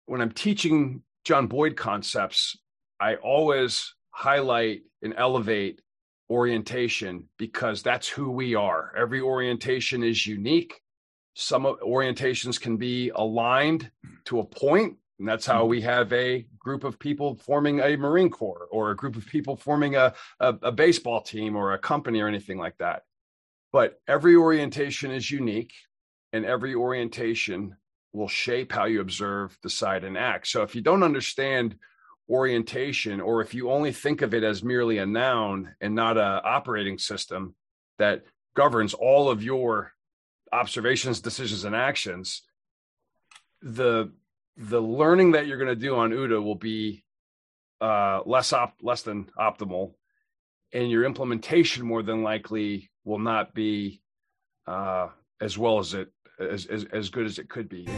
when I'm teaching John Boyd concepts, I always highlight and elevate orientation because that's who we are. Every orientation is unique. Some orientations can be aligned to a point, and that's how we have a group of people forming a Marine Corps or a group of people forming a baseball team or a company or anything like that. But every orientation is unique, and every orientation will shape how you observe, decide, and act. So if you don't understand orientation, or if you only think of it as merely a noun and not an operating system that governs all of your observations, decisions, and actions, the learning that you're going to do on OODA will be less than optimal, and your implementation more than likely will not be as well as as good as it could be.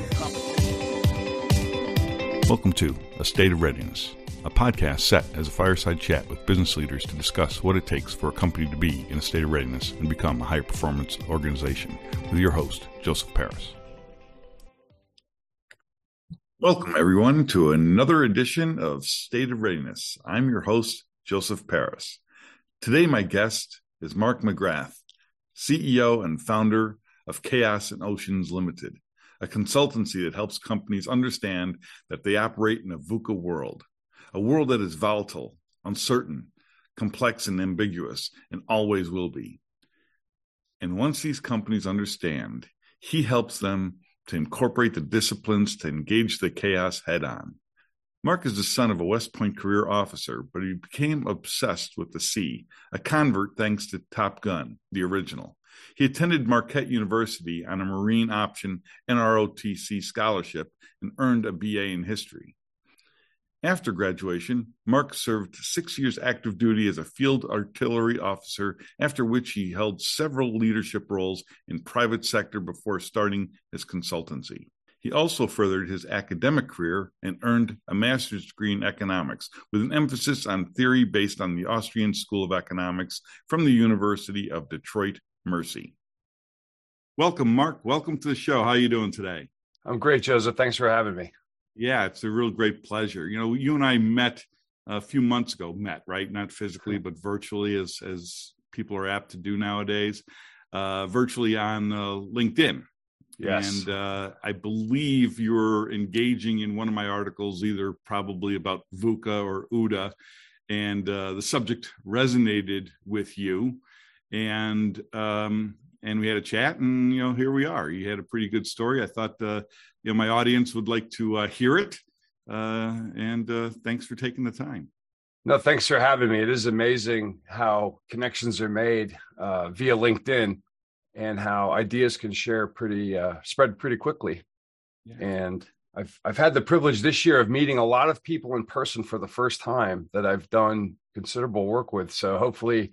Welcome to A State of Readiness, a podcast set as a fireside chat with business leaders to discuss what it takes for a company to be in a state of readiness and become a high-performance organization, with your host, Joseph Paris. Welcome, everyone, to another edition of State of Readiness. I'm your host, Joseph Paris. Today, my guest is Mark McGrath, CEO and founder of Chaos and Oceans Limited, a consultancy that helps companies understand that they operate in a VUCA world, a world that is volatile, uncertain, complex, and ambiguous, and always will be. And once these companies understand, he helps them to incorporate the disciplines to engage the chaos head-on. Mark is the son of a West Point career officer, but he became obsessed with the sea, a convert thanks to Top Gun, the original. He attended Marquette University on a Marine Option NROTC scholarship and earned a BA in history. After graduation, Mark served 6 years active duty as a field artillery officer, after which he held several leadership roles in private sector before starting his consultancy. He also furthered his academic career and earned a master's degree in economics, with an emphasis on theory based on the Austrian School of Economics from the University of Detroit Mercy. Welcome, Mark. Welcome to the show. How are you doing today? I'm great, Joseph. Thanks for having me. Yeah, it's a real great pleasure. You know, you and I met a few months ago, right? Not physically, but virtually, as people are apt to do nowadays, virtually on LinkedIn. Yes. And I believe you're engaging in one of my articles, either probably about VUCA or OODA, and the subject resonated with you. And we had a chat, and here we are. You had a pretty good story. I thought my audience would like to hear it. And thanks for taking the time. No, thanks for having me. It is amazing how connections are made via LinkedIn, and how ideas can spread pretty quickly. Yeah. And I've had the privilege this year of meeting a lot of people in person for the first time that I've done considerable work with. So hopefully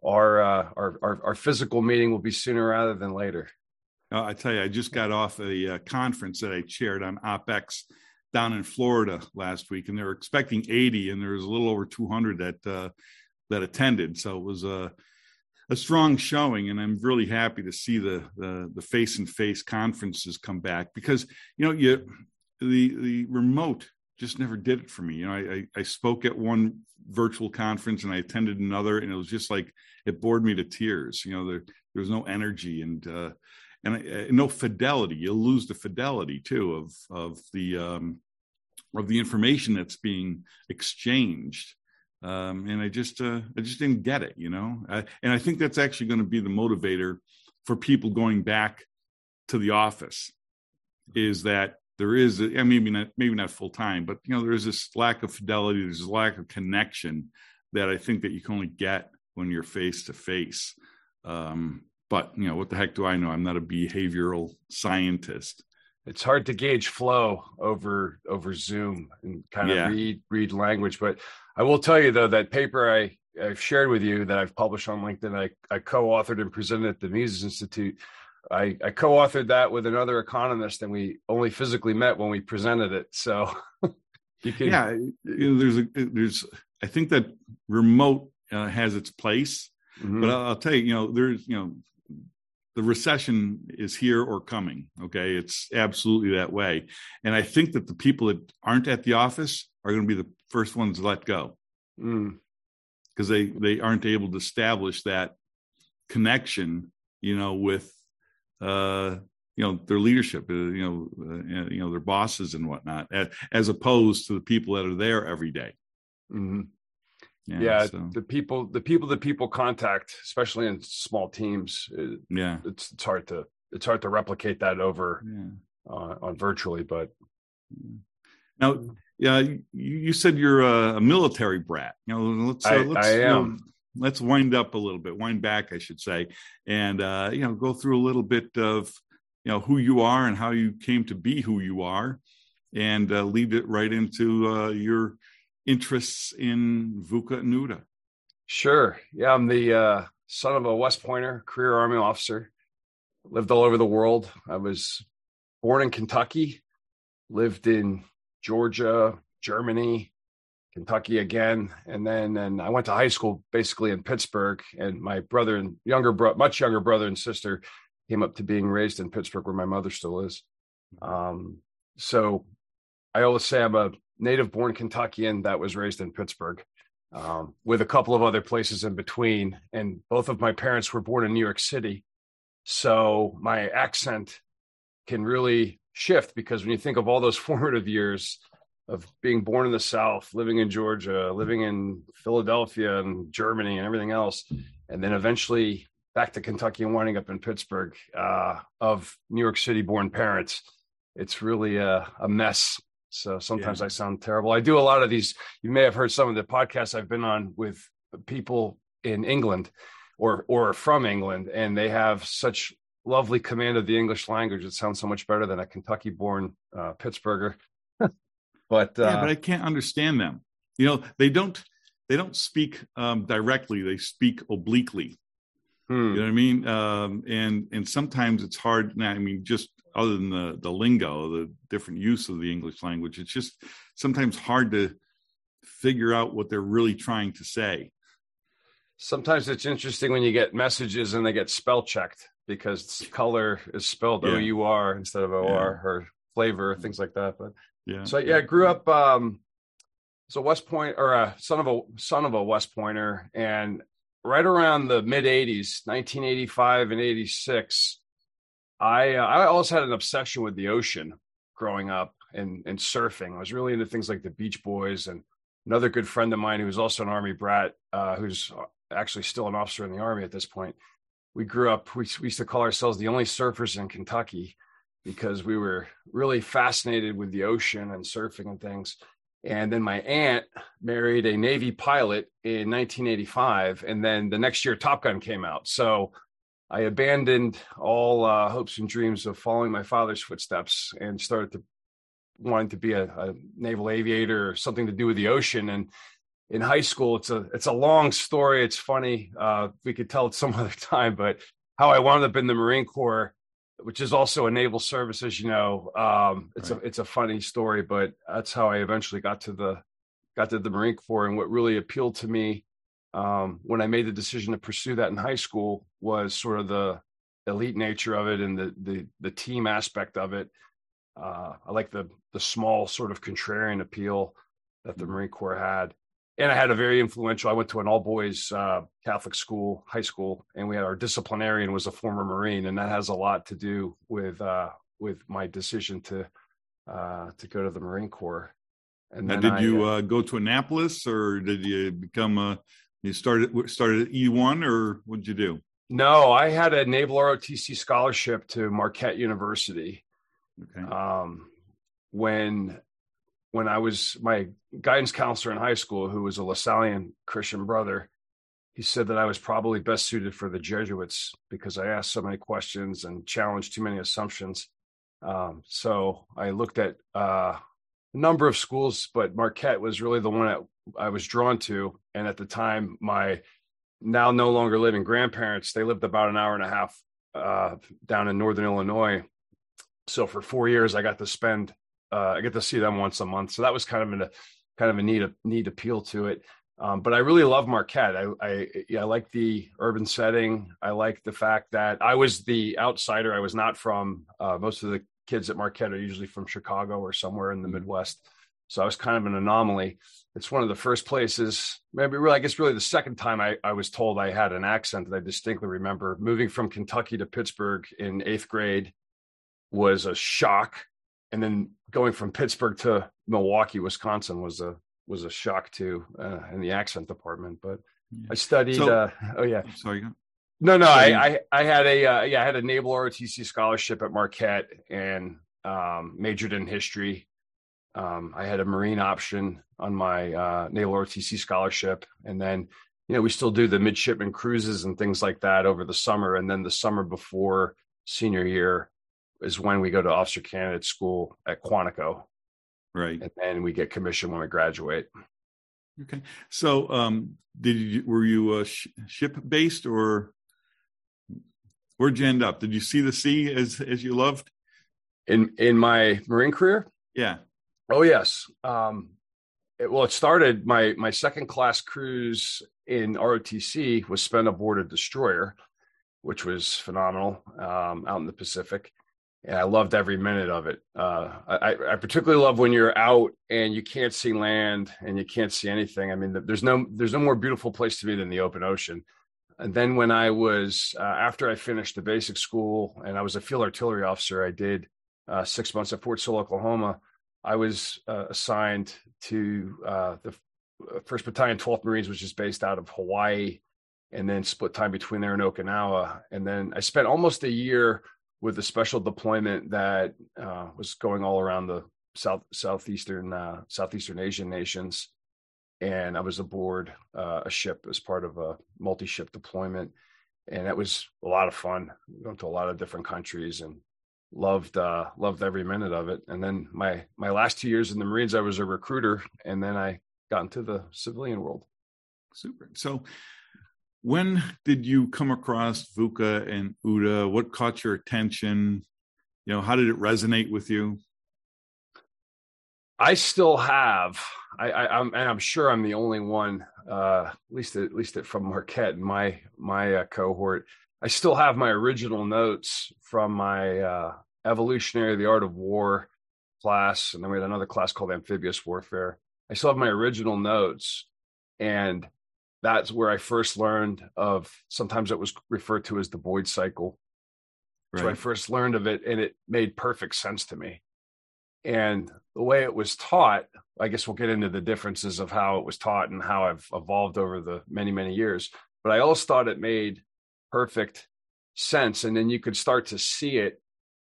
our physical meeting will be sooner rather than later. I tell you, I just got off a conference that I chaired on OpEx down in Florida last week, and they were expecting 80, and there was a little over 200 that attended. So it was a strong showing, and I'm really happy to see the face-and-face conferences come back, because the remote just never did it for me. I spoke at one virtual conference and I attended another, and it was just like it bored me to tears. There was no energy and no fidelity. You'll lose the fidelity too of the information that's being exchanged. And I just didn't get it, and I think that's actually going to be the motivator for people going back to the office, is that there is, maybe not full time, but there is this lack of fidelity. There's a lack of connection that I think that you can only get when you're face to face. But what the heck do I know? I'm not a behavioral scientist. It's hard to gauge flow over Zoom and kind of read language. But I will tell you, though, that paper I've shared with you that I've published on LinkedIn, I co-authored and presented at the Mises Institute. I co-authored that with another economist, and we only physically met when we presented it. So you can, I think that remote has its place, but I'll tell you, there's the recession is here or coming. Okay. It's absolutely that way. And I think that the people that aren't at the office are going to be the first ones to let go because they aren't able to establish that connection, with, their leadership, their bosses and whatnot, as opposed to the people that are there every day. Mm-hmm. So. the people contact, especially in small teams. It's hard to replicate that over on virtually. But now, you said you're a military brat. Let's wind back, I should say, and go through a little bit of who you are and how you came to be who you are, and lead it right into your interests in VUCA and NUDA. Sure. Yeah, I'm the son of a West Pointer, career Army officer. Lived all over the world. I was born in Kentucky, lived in Georgia, Germany, Kentucky again, and I went to high school basically in Pittsburgh. And my brother and much younger brother and sister came up to being raised in Pittsburgh, where my mother still is. So I always say I'm a native-born Kentuckian that was raised in Pittsburgh, with a couple of other places in between. And both of my parents were born in New York City, so my accent can really shift, because when you think of all those formative years of being born in the South, living in Georgia, living in Philadelphia and Germany and everything else, and then eventually back to Kentucky and winding up in Pittsburgh, of New York City-born parents, it's really a mess. So sometimes I sound terrible. I do a lot of these. You may have heard some of the podcasts I've been on with people in England or from England, and they have such lovely command of the English language. It sounds so much better than a Kentucky-born Pittsburgher. But I can't understand them. They don't speak directly. They speak obliquely. You know what I mean? And sometimes it's hard. I mean, just other than the lingo, the different use of the English language, it's just sometimes hard to figure out what they're really trying to say. Sometimes it's interesting when you get messages and they get spell checked, because color is spelled O-U-R instead of O-R, or flavor, things like that. But I grew up as a West Point, or a son of a West Pointer, and right around the mid 80s, 1985 and 86, I always had an obsession with the ocean growing up and surfing. I was really into things like the Beach Boys, and another good friend of mine who was also an Army brat, who's actually still an officer in the Army at this point. We grew up, we used to call ourselves the only surfers in Kentucky, because we were really fascinated with the ocean and surfing and things. And then my aunt married a Navy pilot in 1985. And then the next year, Top Gun came out. So I abandoned all hopes and dreams of following my father's footsteps and started wanting to be a naval aviator or something to do with the ocean. And in high school, it's a long story. It's funny. We could tell it some other time, but how I wound up in the Marine Corps, which is also a naval service, as you know. It's a funny story, but that's how I eventually got to the Marine Corps. And what really appealed to me when I made the decision to pursue that in high school was sort of the elite nature of it and the team aspect of it. I like the small sort of contrarian appeal that the Marine Corps had. And I had a very influential, I went to an all boys Catholic school, high school, and we had our disciplinarian was a former Marine. And that has a lot to do with my decision to go to the Marine Corps. And then did you go to Annapolis, or did you become you started at E1, or what did you do? No, I had a Naval ROTC scholarship to Marquette University. Okay. When I was, my guidance counselor in high school, who was a Lasallian Christian brother, he said that I was probably best suited for the Jesuits because I asked so many questions and challenged too many assumptions. So I looked at a number of schools, but Marquette was really the one that I was drawn to. And at the time, my now no longer living grandparents, they lived about an hour and a half down in Northern Illinois. So for 4 years, I got to see them once a month. So that was kind of a neat appeal to it. But I really love Marquette. I like the urban setting. I like the fact that I was the outsider. I was not from, most of the kids at Marquette are usually from Chicago or somewhere in the Midwest. So I was kind of an anomaly. It's one of the first places, maybe really, I guess really the second time I was told I had an accent that I distinctly remember. Moving from Kentucky to Pittsburgh in 8th grade was a shock. And then going from Pittsburgh to Milwaukee, Wisconsin was a shock too, in the accent department. But I studied. Oh yeah, sorry. No. I had I had a naval ROTC scholarship at Marquette and majored in history. I had a Marine option on my naval ROTC scholarship, and then we still do the midshipman cruises and things like that over the summer, and then the summer before senior year is when we go to officer candidate school at Quantico. Right. And then we get commissioned when we graduate. Okay. So were you ship based, or where'd you end up? Did you see the sea as you loved? In my Marine career? Yeah. Oh, yes. It started, my second class cruise in ROTC was spent aboard a destroyer, which was phenomenal, out in the Pacific. And I loved every minute of it. I particularly love when you're out and you can't see land and you can't see anything. I mean, there's no more beautiful place to be than the open ocean. And then when I was, after I finished the basic school and I was a field artillery officer, I did 6 months at Fort Sill, Oklahoma. I was assigned to the 1st Battalion, 12th Marines, which is based out of Hawaii, and then split time between there and Okinawa. And then I spent almost a year with a special deployment that was going all around the southeastern Asian nations. And I was aboard a ship as part of a multi-ship deployment. And it was a lot of fun. Went to a lot of different countries and loved every minute of it. And then my last 2 years in the Marines, I was a recruiter, and then I got into the civilian world. Super. So when did you come across VUCA and OODA? What caught your attention? How did it resonate with you? I still have. I'm sure I'm the only one, at least from Marquette, my cohort. I still have my original notes from my Evolutionary: The Art of War class, and then we had another class called Amphibious Warfare. I still have my original notes, and that's where I first learned of, sometimes it was referred to as the Boyd cycle. Right. So I first learned of it, and it made perfect sense to me. And the way it was taught, I guess we'll get into the differences of how it was taught and how I've evolved over the many, many years. But I always thought it made perfect sense. And then you could start to see it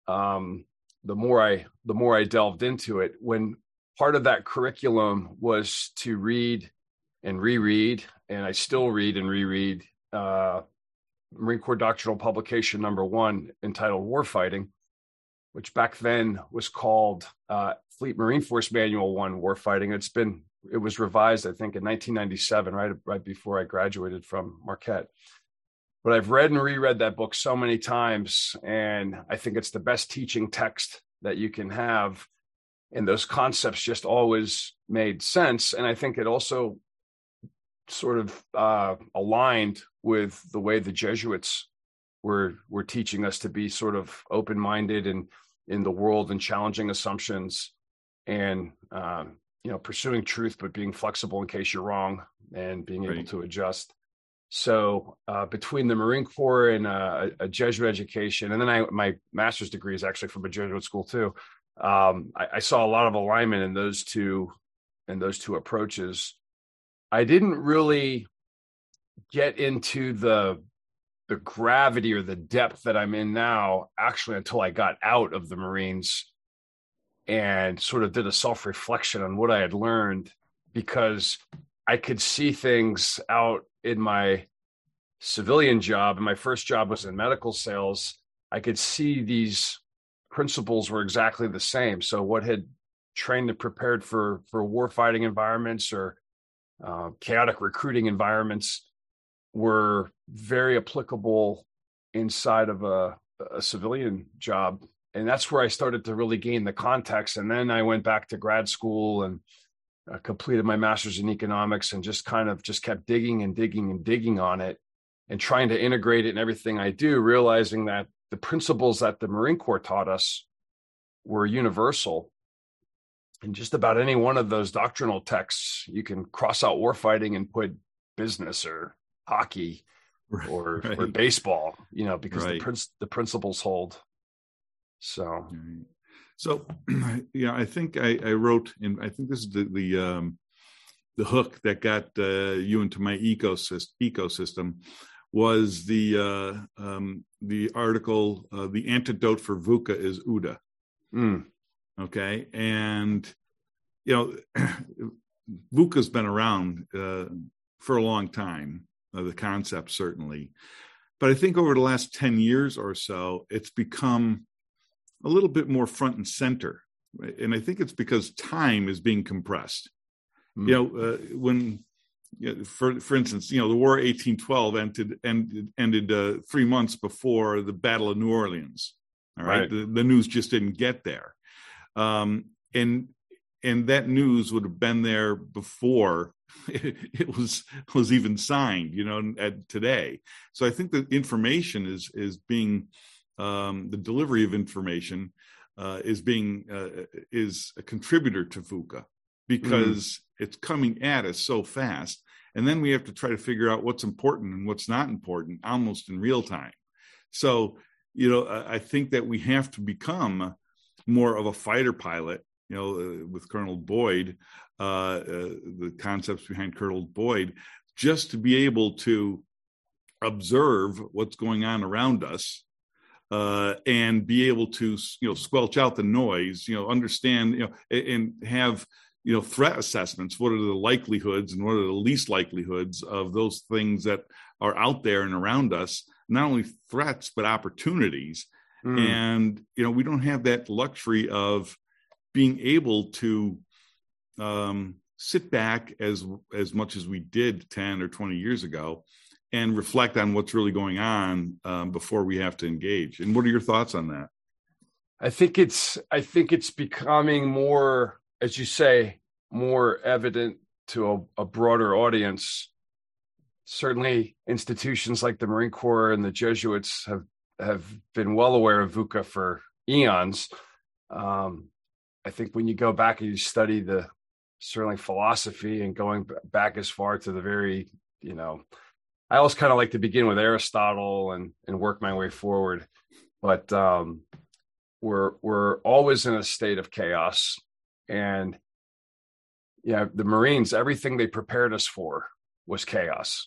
the more I delved into it, when part of that curriculum was to read and reread, and I still read and reread Marine Corps Doctrinal Publication #1 entitled Warfighting, which back then was called Fleet Marine Force Manual 1 Warfighting. It was revised, I think, in 1997, right before I graduated from Marquette. But I've read and reread that book so many times, and I think it's the best teaching text that you can have. And those concepts just always made sense. And I think it also sort of aligned with the way the Jesuits were teaching us to be sort of open-minded and in the world and challenging assumptions and pursuing truth, but being flexible in case you're wrong and being able to adjust. So between the Marine Corps and a Jesuit education, and then my master's degree is actually from a Jesuit school too. I saw a lot of alignment in those two approaches. I didn't really get into the gravity or the depth that I'm in now, actually, until I got out of the Marines and sort of did a self-reflection on what I had learned, because I could see things out in my civilian job. And my first job was in medical sales. I could see these principles were exactly the same. So what had trained and prepared for warfighting environments or chaotic recruiting environments were very applicable inside of a civilian job. And that's where I started to really gain the context. And then I went back to grad school and completed my master's in economics and just kept digging and digging and digging on it and trying to integrate it in everything I do, realizing that the principles that the Marine Corps taught us were universal. And just about any one of those doctrinal texts, you can cross out warfighting and put business or hockey or baseball, because the principles hold. So, I think I wrote, and I think this is the hook that got you into my ecosystem was the article, The Antidote for VUCA is OODA. Okay. And, VUCA's been around for a long time, the concept certainly. But I think over the last 10 years or so, it's become a little bit more front and center. Right? And I think it's because time is being compressed. When, for instance, the War of 1812 ended 3 months before the Battle of New Orleans. All right. The news just didn't get there. And that news would have been there before it was even signed, today. So I think that information is being, the delivery of information is a contributor to VUCA because it's coming at us so fast. And then we have to try to figure out what's important and what's not important almost in real time. So, I think that we have to become more of a fighter pilot, with Colonel Boyd, the concepts behind Colonel Boyd, just to be able to observe what's going on around us and be able to, squelch out the noise, understand, and have, threat assessments. What are the likelihoods and what are the least likelihoods of those things that are out there and around us? Not only threats, but opportunities. And, we don't have that luxury of being able to sit back as much as we did 10 or 20 years ago and reflect on what's really going on before we have to engage. And what are your thoughts on that? I think it's becoming more, as you say, more evident to a broader audience. Certainly institutions like the Marine Corps and the Jesuits have been well aware of VUCA for eons. I think when you go back and you study certainly philosophy and going back as far to the very, I always kind of like to begin with Aristotle and work my way forward, but we're always in a state of chaos. And the Marines, everything they prepared us for was chaos.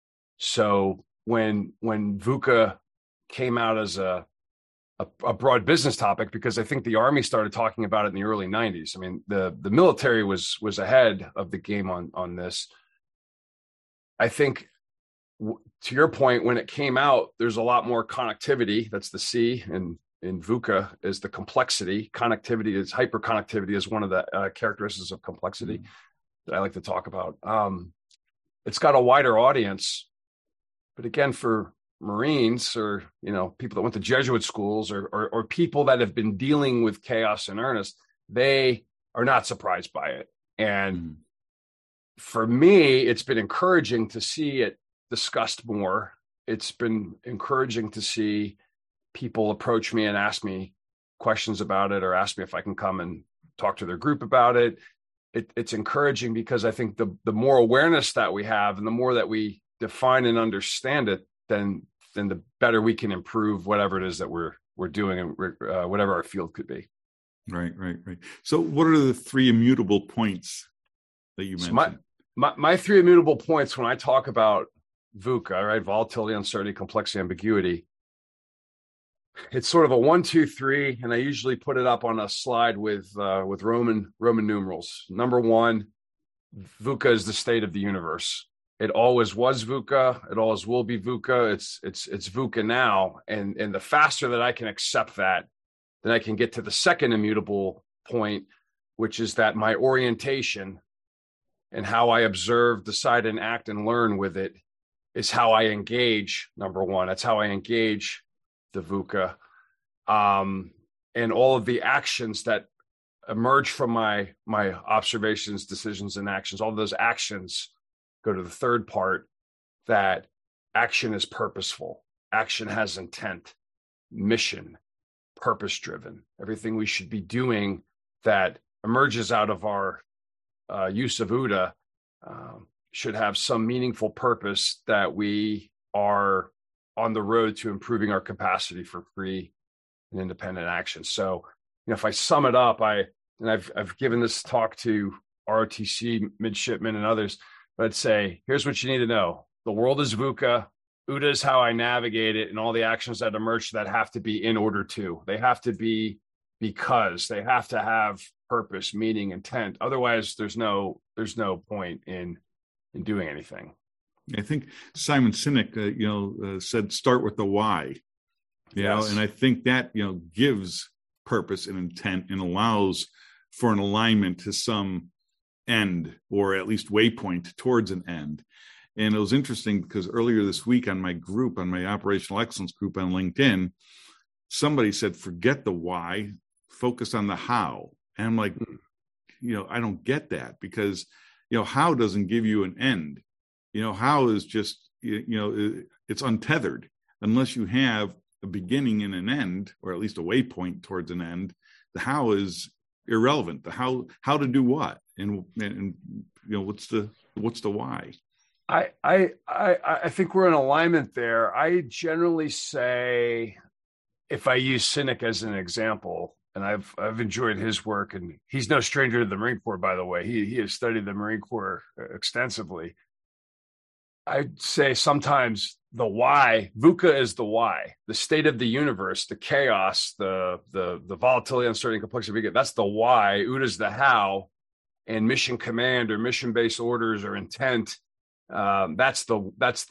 So when VUCA came out as a broad business topic, because I think the Army started talking about it in the early 90s. I mean, the military was ahead of the game on this. I think, to your point, when it came out, there's a lot more connectivity. That's the C, and in VUCA is the complexity. Connectivity is hyperconnectivity is one of the characteristics of complexity that I like to talk about. It's got a wider audience, but again, for Marines or people that went to Jesuit schools or people that have been dealing with chaos in earnest, they are not surprised by it. And for me, it's been encouraging to see it discussed more. It's been encouraging to see people approach me and ask me questions about it or ask me if I can come and talk to their group about it. It's encouraging because I think the more awareness that we have and the more that we define and understand it, then the better we can improve whatever it is that we're doing and whatever our field could be. Right. So what are the three immutable points that you mentioned? My three immutable points when I talk about VUCA, right? Volatility, uncertainty, complexity, ambiguity. It's sort of a 1, 2, 3, and I usually put it up on a slide with Roman numerals. Number 1, VUCA is the state of the universe. It always was VUCA. It always will be VUCA. It's VUCA now. And the faster that I can accept that, then I can get to the second immutable point, which is that my orientation and how I observe, decide, and act and learn with it is how I engage. Number 1, that's how I engage the VUCA. And all of the actions that emerge from my observations, decisions, and actions. All of those actions go to the third part, that action is purposeful. Action has intent, mission, purpose driven. Everything we should be doing that emerges out of our use of OODA should have some meaningful purpose, that we are on the road to improving our capacity for free and independent action. So, if I sum it up, I've given this talk to ROTC midshipmen and others, but I'd say, here's what you need to know. The world is VUCA. OODA is how I navigate it, and all the actions that emerge that have to be in order to. They have to be because they have to have purpose, meaning, intent. Otherwise, there's no point in doing anything. I think Simon Sinek, said start with the why. And I think that gives purpose and intent and allows for an alignment to some end, or at least waypoint towards an end. And it was interesting because earlier this week on my operational excellence group on LinkedIn, somebody said, forget the why, focus on the how. And I'm like, I don't get that, because, how doesn't give you an end. How is just, it's untethered unless you have a beginning and an end, or at least a waypoint towards an end. The how is irrelevant. The how to do what, and what's the why. I think we're in alignment there. I generally say, if I use Sinek as an example, and I've enjoyed his work, and he's no stranger to the Marine Corps, by the way. He has studied the Marine Corps extensively. I'd say sometimes the why, VUCA is the why, the state of the universe, the chaos, the volatility, uncertainty, complexity. That's the why. OODA is the how, and mission command or mission-based orders or intent. That's the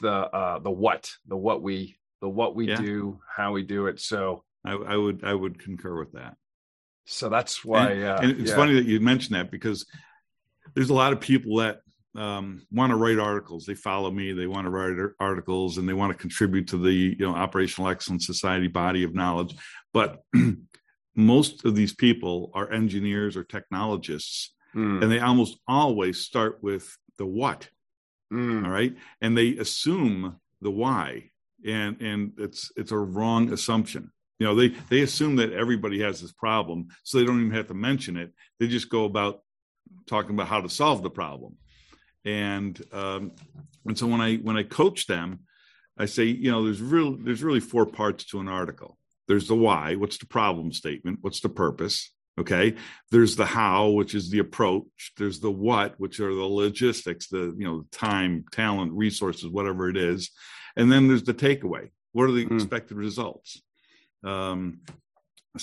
what we do, how we do it. So I would concur with that. So that's why. And it's funny that you mentioned that, because there's a lot of people that want to write articles. They follow me. They want to write articles, and they want to contribute to the Operational Excellence Society body of knowledge. But most of these people are engineers or technologists, and they almost always start with the what. All right, and they assume the why, and it's a wrong assumption. They assume that everybody has this problem, so they don't even have to mention it. They just go about talking about how to solve the problem. And so when I coach them, I say, there's really four parts to an article. There's the why, what's the problem statement, what's the purpose, okay? There's the how, which is the approach. There's the what, which are the logistics, the time, talent, resources, whatever it is. And then there's the takeaway. What are the expected results? It's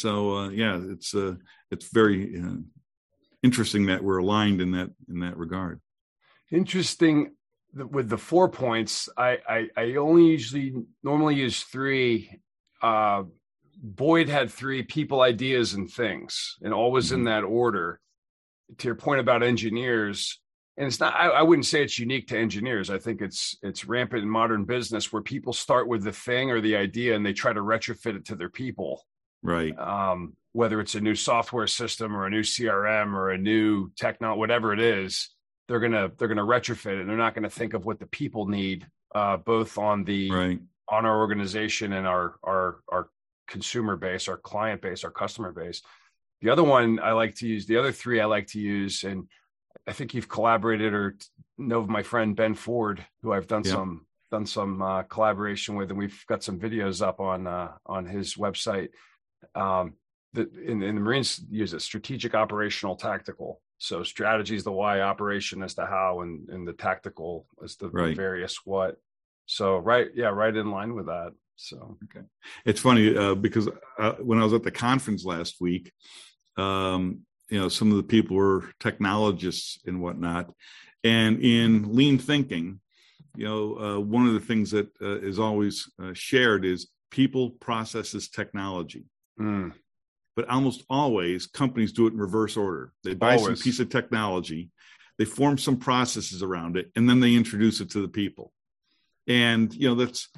very interesting that we're aligned in that regard. Interesting. With the 4 points, I normally use 3. Boyd had 3: people, ideas, and things, and always in that order. To your point about engineers, and it's not, I wouldn't say it's unique to engineers. I think it's rampant in modern business, where people start with the thing or the idea, and they try to retrofit it to their people. Right. Whether it's a new software system or a new CRM or a new technology, whatever it is, they're gonna retrofit it. They're not gonna think of what the people need, both on our organization and our consumer base, our client base, our customer base. The other one I like to use, the other 3 I like to use, and I think you've collaborated or know of my friend Ben Ford, who I've done some collaboration with, and we've got some videos up on his website. In the Marines use it: strategic, operational, tactical. So strategy is the why, operation is the how, and the tactical is the various what. So right in line with that. So okay, it's funny because when I was at the conference last week, some of the people were technologists and whatnot, and in lean thinking, one of the things that is always shared is people, processes, technology. But almost always companies do it in reverse order. They buy some piece of technology, they form some processes around it, and then they introduce it to the people. And,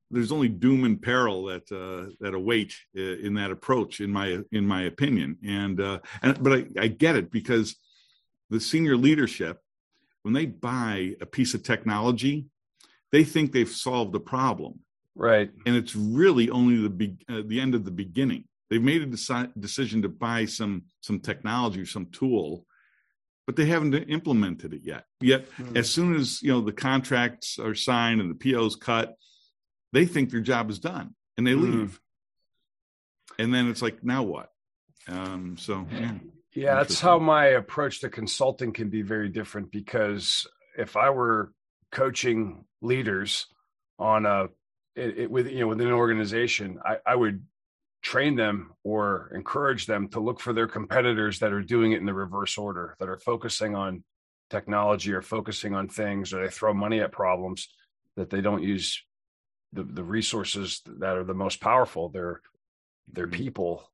there's only doom and peril that await in that approach, in my opinion. But I get it, because the senior leadership, when they buy a piece of technology, they think they've solved the problem, right? And it's really only the end of the beginning. They've made a decision to buy some technology, some tool, but they haven't implemented it yet. As soon as the contracts are signed and the PO's cut, they think their job is done and they leave. And then it's like, now what? Yeah, that's how my approach to consulting can be very different, because if I were coaching leaders on within an organization, I would train them or encourage them to look for their competitors that are doing it in the reverse order, that are focusing on technology or focusing on things, or they throw money at problems, that they don't use the resources that are the most powerful, their people.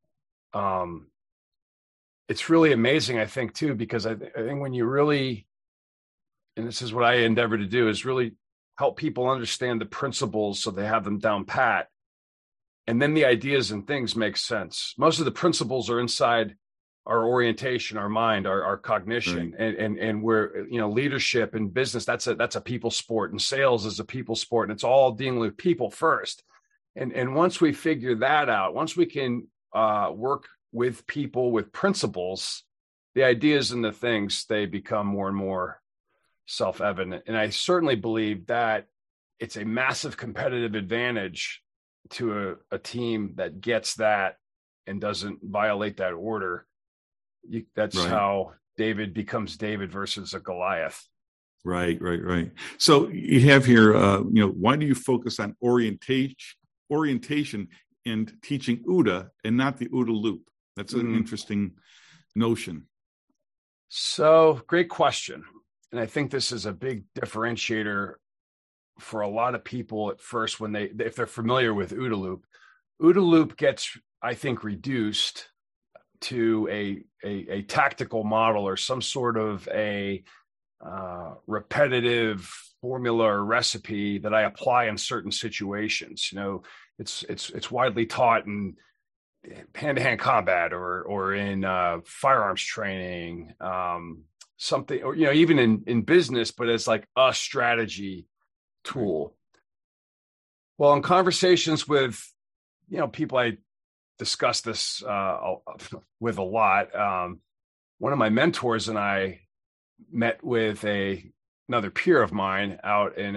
It's really amazing, I think, too, because I think when you really, and this is what I endeavor to do, is really help people understand the principles so they have them down pat. And then the ideas and things make sense. Most of the principles are inside our orientation, our mind, our cognition, right. and we're, leadership and business, that's a people sport, and sales is a people sport, and it's all dealing with people first. And once we figure that out, once we can work with people with principles, the ideas and the things, they become more and more self-evident. And I certainly believe that it's a massive competitive advantage to a team that gets that and doesn't violate that order. That's right. How David becomes David versus a Goliath. Right. So you have here, why do you focus on orientation and teaching OODA and not the OODA loop? That's an interesting notion. So great question. And I think this is a big differentiator for a lot of people at first if they're familiar with OODA loop. OODA loop gets, I think, reduced to a tactical model or some sort of a repetitive formula or recipe that I apply in certain situations. It's widely taught in hand-to-hand combat or in firearms training, something, or even in business, but it's like a strategy tool. Well, in conversations with people I discuss this with a lot, one of my mentors and I met with another peer of mine out in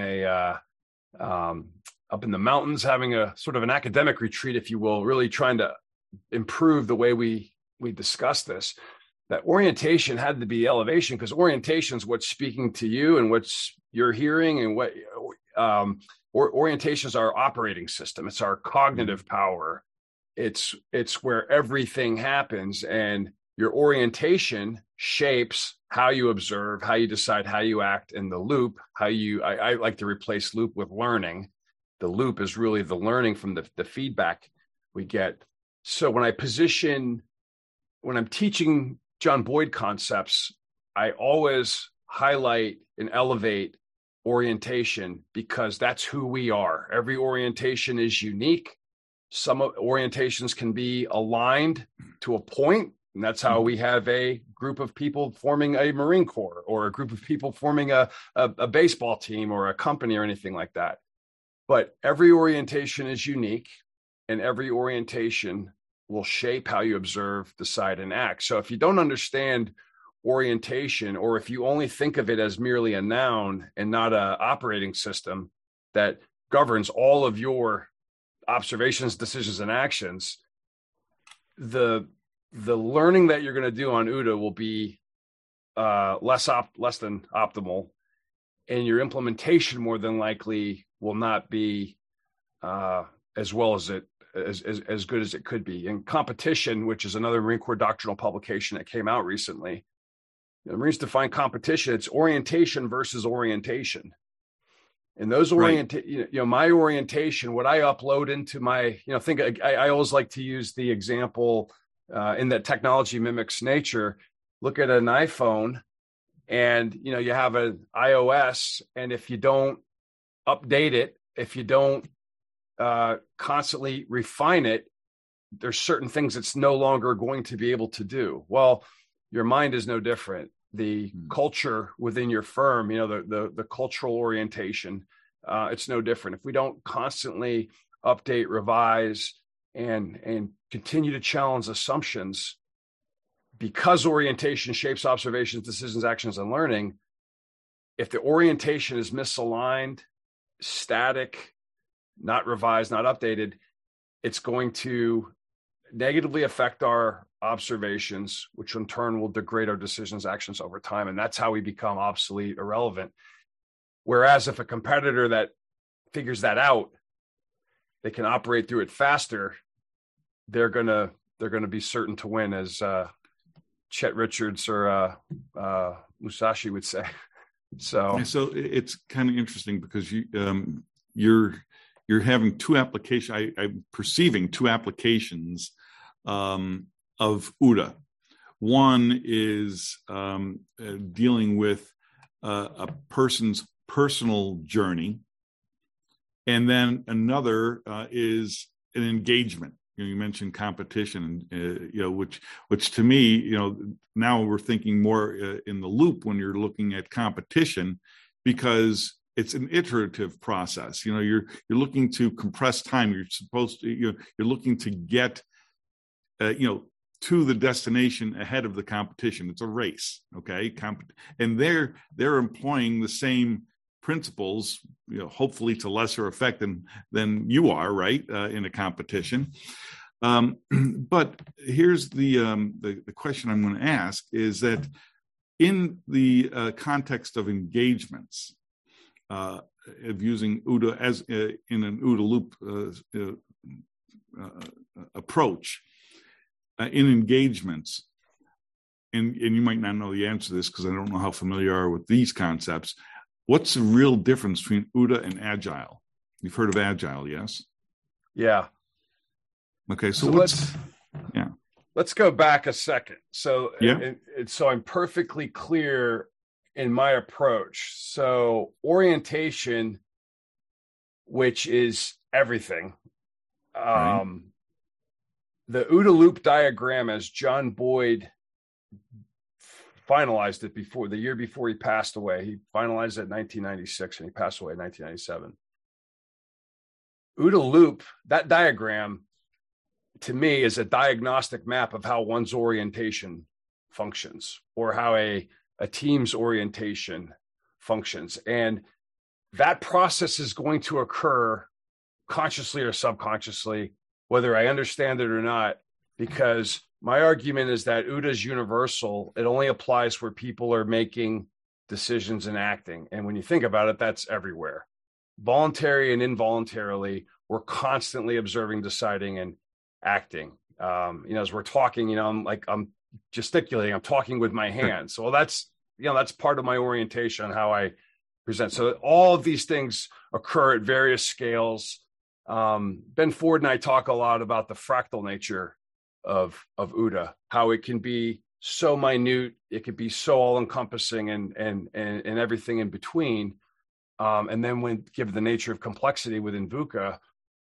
up in the mountains, having a sort of an academic retreat, if you will, really trying to improve the way we discuss this. That orientation had to be elevation, because orientation is what's speaking to you and what's you're hearing, and what orientation is our operating system. It's our cognitive power. It's where everything happens, and your orientation shapes how you observe, how you decide, how you act in the loop. I like to replace loop with learning. The loop is really the learning from the feedback we get. So when I'm teaching John Boyd concepts, I always highlight and elevate orientation, because that's who we are. Every orientation is unique. Some orientations can be aligned to a point, and that's how we have a group of people forming a Marine Corps, or a group of people forming a baseball team or a company or anything like that. But every orientation is unique, and every orientation will shape how you observe, decide, and act. So if you don't understand orientation, or if you only think of it as merely a noun and not an operating system that governs all of your observations, decisions, and actions, the learning that you're going to do on OODA will be less than optimal, and your implementation more than likely will not be as well as as good as it could be. In Competition, which is another Marine Corps doctrinal publication that came out recently, the Marines define competition. It's orientation versus orientation. And those my orientation, what I upload into my, I always like to use the example in that technology mimics nature. Look at an iPhone, and, you have an iOS, and if you don't update it, if you don't constantly refine it, there's certain things it's no longer going to be able to do. Well, your mind is no different. The culture within your firm, the cultural orientation, it's no different. If we don't constantly update, revise, and continue to challenge assumptions, because orientation shapes observations, decisions, actions, and learning, if the orientation is misaligned, static, not revised, not updated, it's going to negatively affect our observations, which in turn will degrade our decisions, actions over time. And that's how we become obsolete, irrelevant. Whereas if a competitor that figures that out, they can operate through it faster, they're gonna be certain to win, as Chet Richards or Musashi would say. So it's kind of interesting because you're having two applications. I'm perceiving two applications of UDA. One is dealing with a person's personal journey, and then another is an engagement. You mentioned competition, which to me, now we're thinking more in the loop when you're looking at competition, because it's an iterative process. You're looking to compress time. You're supposed to, you're looking to get, to the destination ahead of the competition. It's a race, okay? And they're employing the same principles, hopefully to lesser effect than you are, right, in a competition. But here's the question I'm going to ask is that in the context of engagements, of using UDA as in an OODA loop approach in engagements, and you might not know the answer to this because I don't know how familiar you are with these concepts. What's the real difference between UDA and Agile? You've heard of Agile, yes? Yeah. Okay, so let's go back a second. So yeah. So I'm perfectly clear in my approach. So orientation, which is everything. Right. The OODA loop diagram, as John Boyd finalized it the year before he passed away. He finalized it in 1996 and he passed away in 1997. OODA loop, that diagram, to me, is a diagnostic map of how one's orientation functions, or how a team's orientation functions. And that process is going to occur consciously or subconsciously, whether I understand it or not, because my argument is that OODA is universal. It only applies where people are making decisions and acting. And when you think about it, that's everywhere. Voluntary and involuntarily, we're constantly observing, deciding, and acting. As we're talking, I'm gesticulating, I'm talking with my hands. So that's part of my orientation on how I present. So all of these things occur at various scales. Ben Ford and I talk a lot about the fractal nature of OODA, how it can be so minute, it could be so all-encompassing and everything in between. And then when given the nature of complexity within VUCA,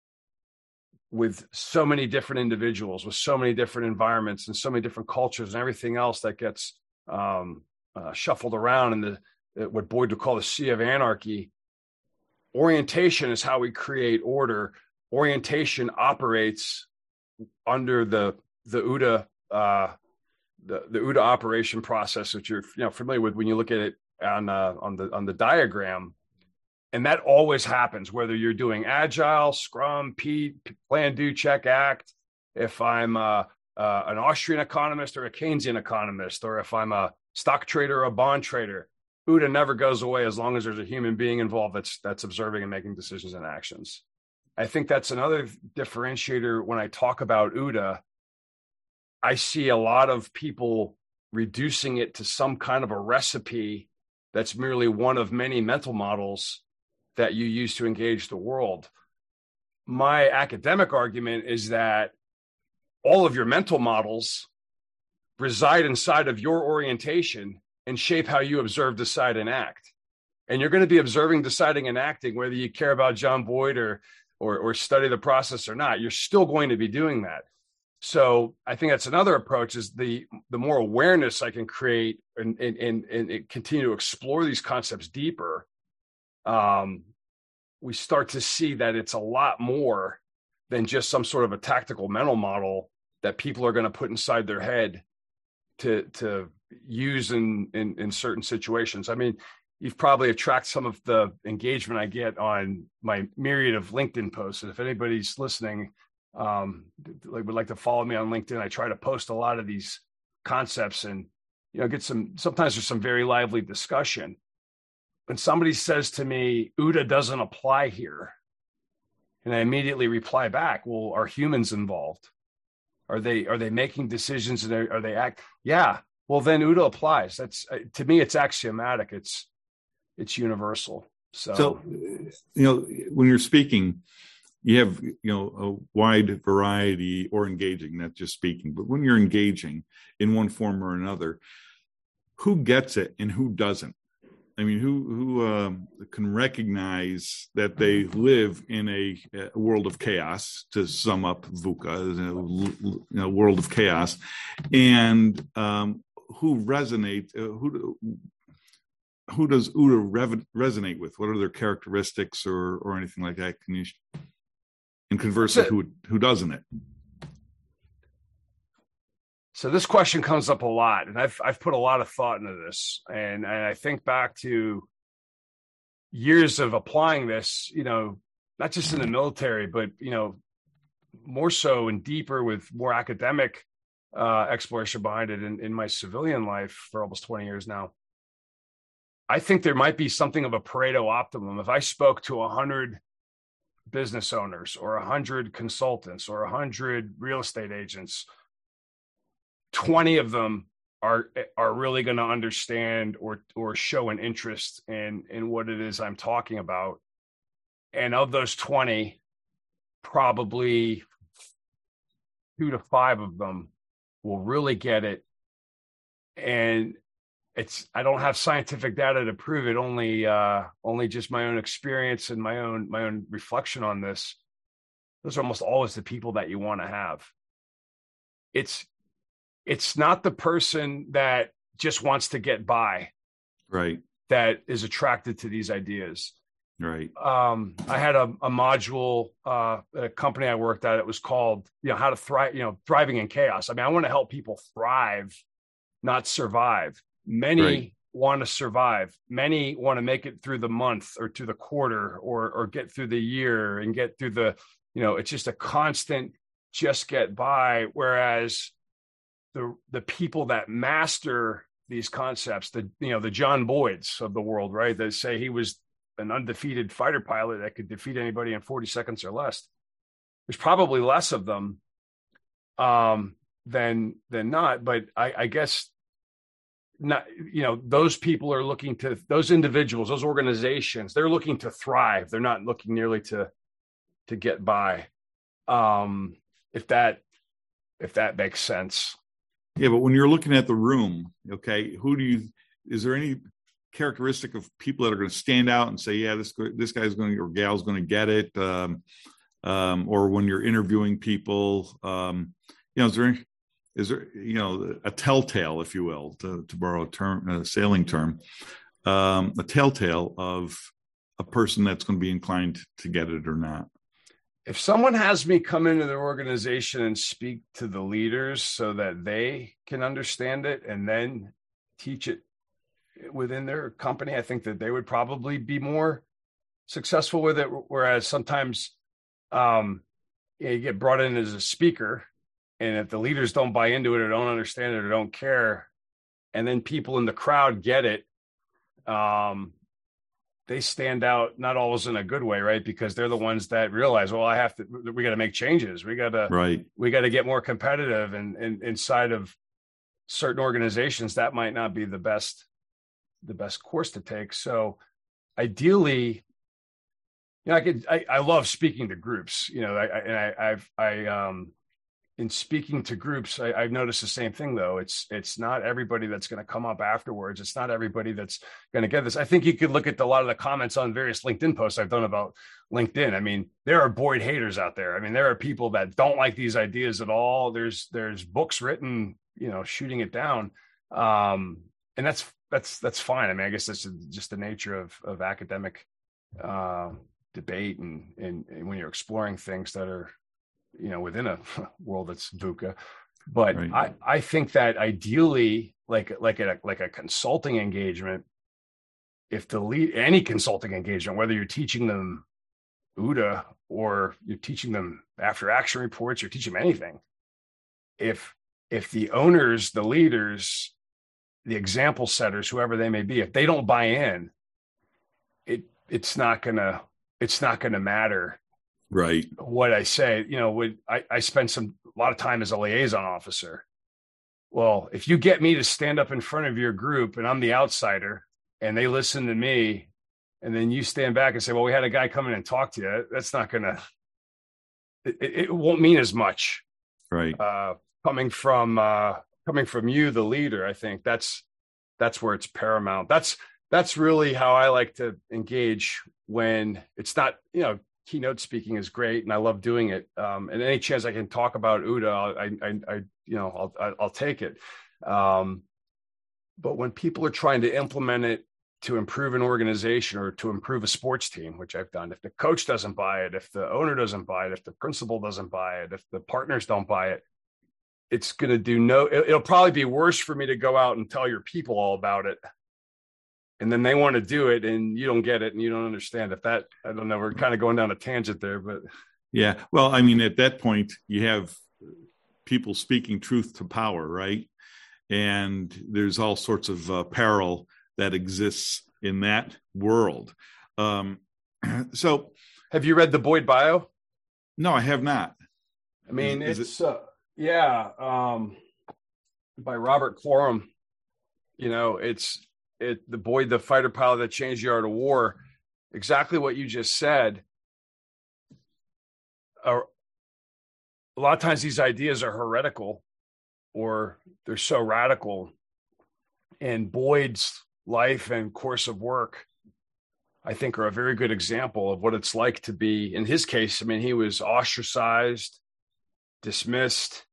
with so many different individuals, with so many different environments and so many different cultures and everything else that gets shuffled around in what Boyd would call the sea of anarchy, orientation is how we create order. Orientation operates under the OODA the OODA operation process, which you're familiar with when you look at it on the diagram. And that always happens, whether you're doing Agile, Scrum, Pete, Plan, Do, Check, Act. If I'm an Austrian economist or a Keynesian economist, or if I'm a stock trader or a bond trader, OODA never goes away as long as there's a human being involved that's observing and making decisions and actions. I think that's another differentiator when I talk about OODA. I see a lot of people reducing it to some kind of a recipe that's merely one of many mental models that you use to engage the world. My academic argument is that all of your mental models reside inside of your orientation and shape how you observe, decide, and act. And you're going to be observing, deciding, and acting, whether you care about John Boyd or or study the process or not, you're still going to be doing that. So I think that's another approach, is the more awareness I can create and continue to explore these concepts deeper, we start to see that it's a lot more than just some sort of a tactical mental model that people are going to put inside their head to use in certain situations. I mean, you've probably attracted some of the engagement I get on my myriad of LinkedIn posts. And if anybody's listening, would like to follow me on LinkedIn, I try to post a lot of these concepts and, sometimes there's some very lively discussion. When somebody says to me, OODA doesn't apply here, and I immediately reply back, well, are humans involved? Are they making decisions, and are they act? Yeah. Well, then OODA applies. That's, to me, it's axiomatic. It's universal. So, when you're speaking, you have, a wide variety, or engaging, not just speaking, but when you're engaging in one form or another, who gets it and who doesn't? I mean, who can recognize that they live in a world of chaos, to sum up VUCA, a world of chaos, and who resonate, who does OODA resonate with? What are their characteristics or anything like that? And conversely, who doesn't it? So this question comes up a lot, and I've put a lot of thought into this, and I think back to years of applying this, not just in the military, but more so and deeper with more academic exploration behind it in my civilian life for almost 20 years now. I think there might be something of a Pareto optimum. If I spoke to 100 business owners or 100 consultants or 100 real estate agents, 20 of them are really going to understand or show an interest in what it is I'm talking about. And of those 20, probably 2 to 5 of them will really get it. And I don't have scientific data to prove it, only just my own experience and my own reflection on this. Those are almost always the people that you want to have. It's not the person that just wants to get by, right, that is attracted to these ideas. Right. I had a module at a company I worked at. It was called, how to thrive, thriving in chaos. I mean, I want to help people thrive, not survive. Many want to survive. Many want to make it through the month or to the quarter or get through the year and get through the, it's just a constant just get by. Whereas the people that master these concepts, the John Boyds of the world, right, that say he was an undefeated fighter pilot that could defeat anybody in 40 seconds or less. There's probably less of them than not, but I guess not. Those people are looking to, those individuals, those organizations, they're looking to thrive. They're not looking nearly to get by. If that makes sense. Yeah, but when you're looking at the room, okay, is there any characteristic of people that are going to stand out and say, yeah, this guy's going to, or gal's going to get it? Or when you're interviewing people, is there a telltale, if you will, to borrow a sailing term, a telltale of a person that's going to be inclined to get it or not? If someone has me come into their organization and speak to the leaders so that they can understand it and then teach it within their company, I think that they would probably be more successful with it. Whereas sometimes you get brought in as a speaker, and if the leaders don't buy into it or don't understand it or don't care, and then people in the crowd get it, they stand out, not always in a good way, right? Because they're the ones that realize, well, we got to make changes. We got to get more competitive, and inside of certain organizations, that might not be the best course to take. So ideally, I love speaking to groups, in speaking to groups, I've noticed the same thing, though. It's not everybody that's going to come up afterwards. It's not everybody that's going to get this. I think you could look at a lot of the comments on various LinkedIn posts I've done about LinkedIn. I mean, there are Boyd haters out there. I mean, there are people that don't like these ideas at all. There's books written, shooting it down. And that's fine. I mean, I guess that's just the nature of academic debate and when you're exploring things that are, within a world that's VUCA. But right. I think that ideally, like a consulting engagement, if any consulting engagement, whether you're teaching them OODA or you're teaching them after action reports, you're teaching them anything, if the owners, the leaders, the example setters, whoever they may be, if they don't buy in, it's not gonna matter. Right. What I say, I spent a lot of time as a liaison officer. Well, if you get me to stand up in front of your group and I'm the outsider and they listen to me, and then you stand back and say, well, we had a guy come in and talk to you, that's not gonna, it won't mean as much. Right. Coming from you, the leader, I think that's where it's paramount. That's really how I like to engage when it's not, keynote speaking is great and I love doing it. And any chance I can talk about OODA, I'll take it. But when people are trying to implement it to improve an organization or to improve a sports team, which I've done, if the coach doesn't buy it, if the owner doesn't buy it, if the principal doesn't buy it, if the partners don't buy it, it's going to do it'll probably be worse for me to go out and tell your people all about it. And then they want to do it and you don't get it and you don't understand I don't know, we're kind of going down a tangent there, but. Yeah. Well, I mean, at that point you have people speaking truth to power, right? And there's all sorts of peril that exists in that world. So have you read the Boyd bio? No, I have not. I mean, by Robert Coram, the Boyd, the fighter pilot that changed the art of war, exactly what you just said. A lot of times these ideas are heretical or they're so radical, and Boyd's life and course of work, I think, are a very good example of what it's like to be, in his case, I mean, he was ostracized, dismissed,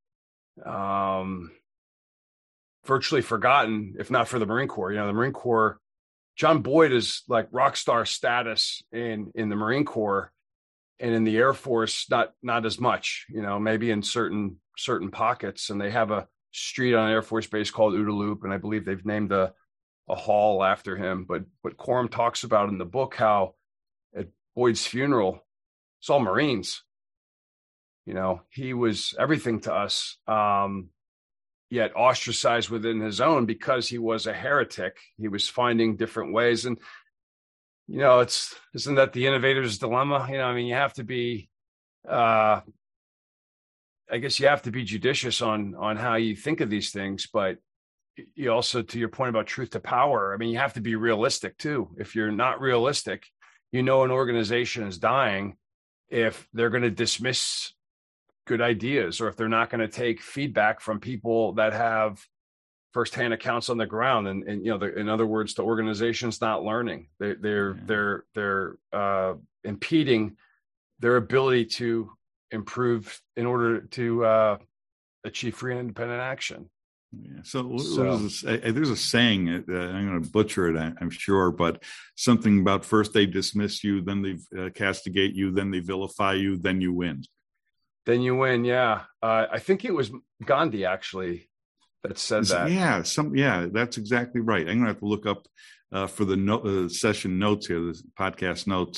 virtually forgotten, if not for the Marine Corps. The Marine Corps, John Boyd is like rock star status in the Marine Corps, and in the Air Force, not as much, maybe in certain pockets. And they have a street on Air Force Base called OODA Loop, and I believe they've named a hall after him. But what Coram talks about in the book, how at Boyd's funeral, it's all Marines. He was everything to us. Yet ostracized within his own because he was a heretic. He was finding different ways. And, isn't that the innovator's dilemma? You have to be, I guess you have to be judicious on how you think of these things, but you also, to your point about truth to power, you have to be realistic too. If you're not realistic, an organization is dying if they're going to dismiss good ideas, or if they're not going to take feedback from people that have firsthand accounts on the ground. And in other words, the organization's not learning. They're impeding their ability to improve in order to achieve free and independent action. Yeah. So there's a saying, I'm going to butcher it, I'm sure, but something about first they dismiss you, then they castigate you, then they vilify you, then you win. Then you win. Yeah. I think it was Gandhi actually that said that. Yeah. That's exactly right. I'm going to have to look up for the session notes here, the podcast notes,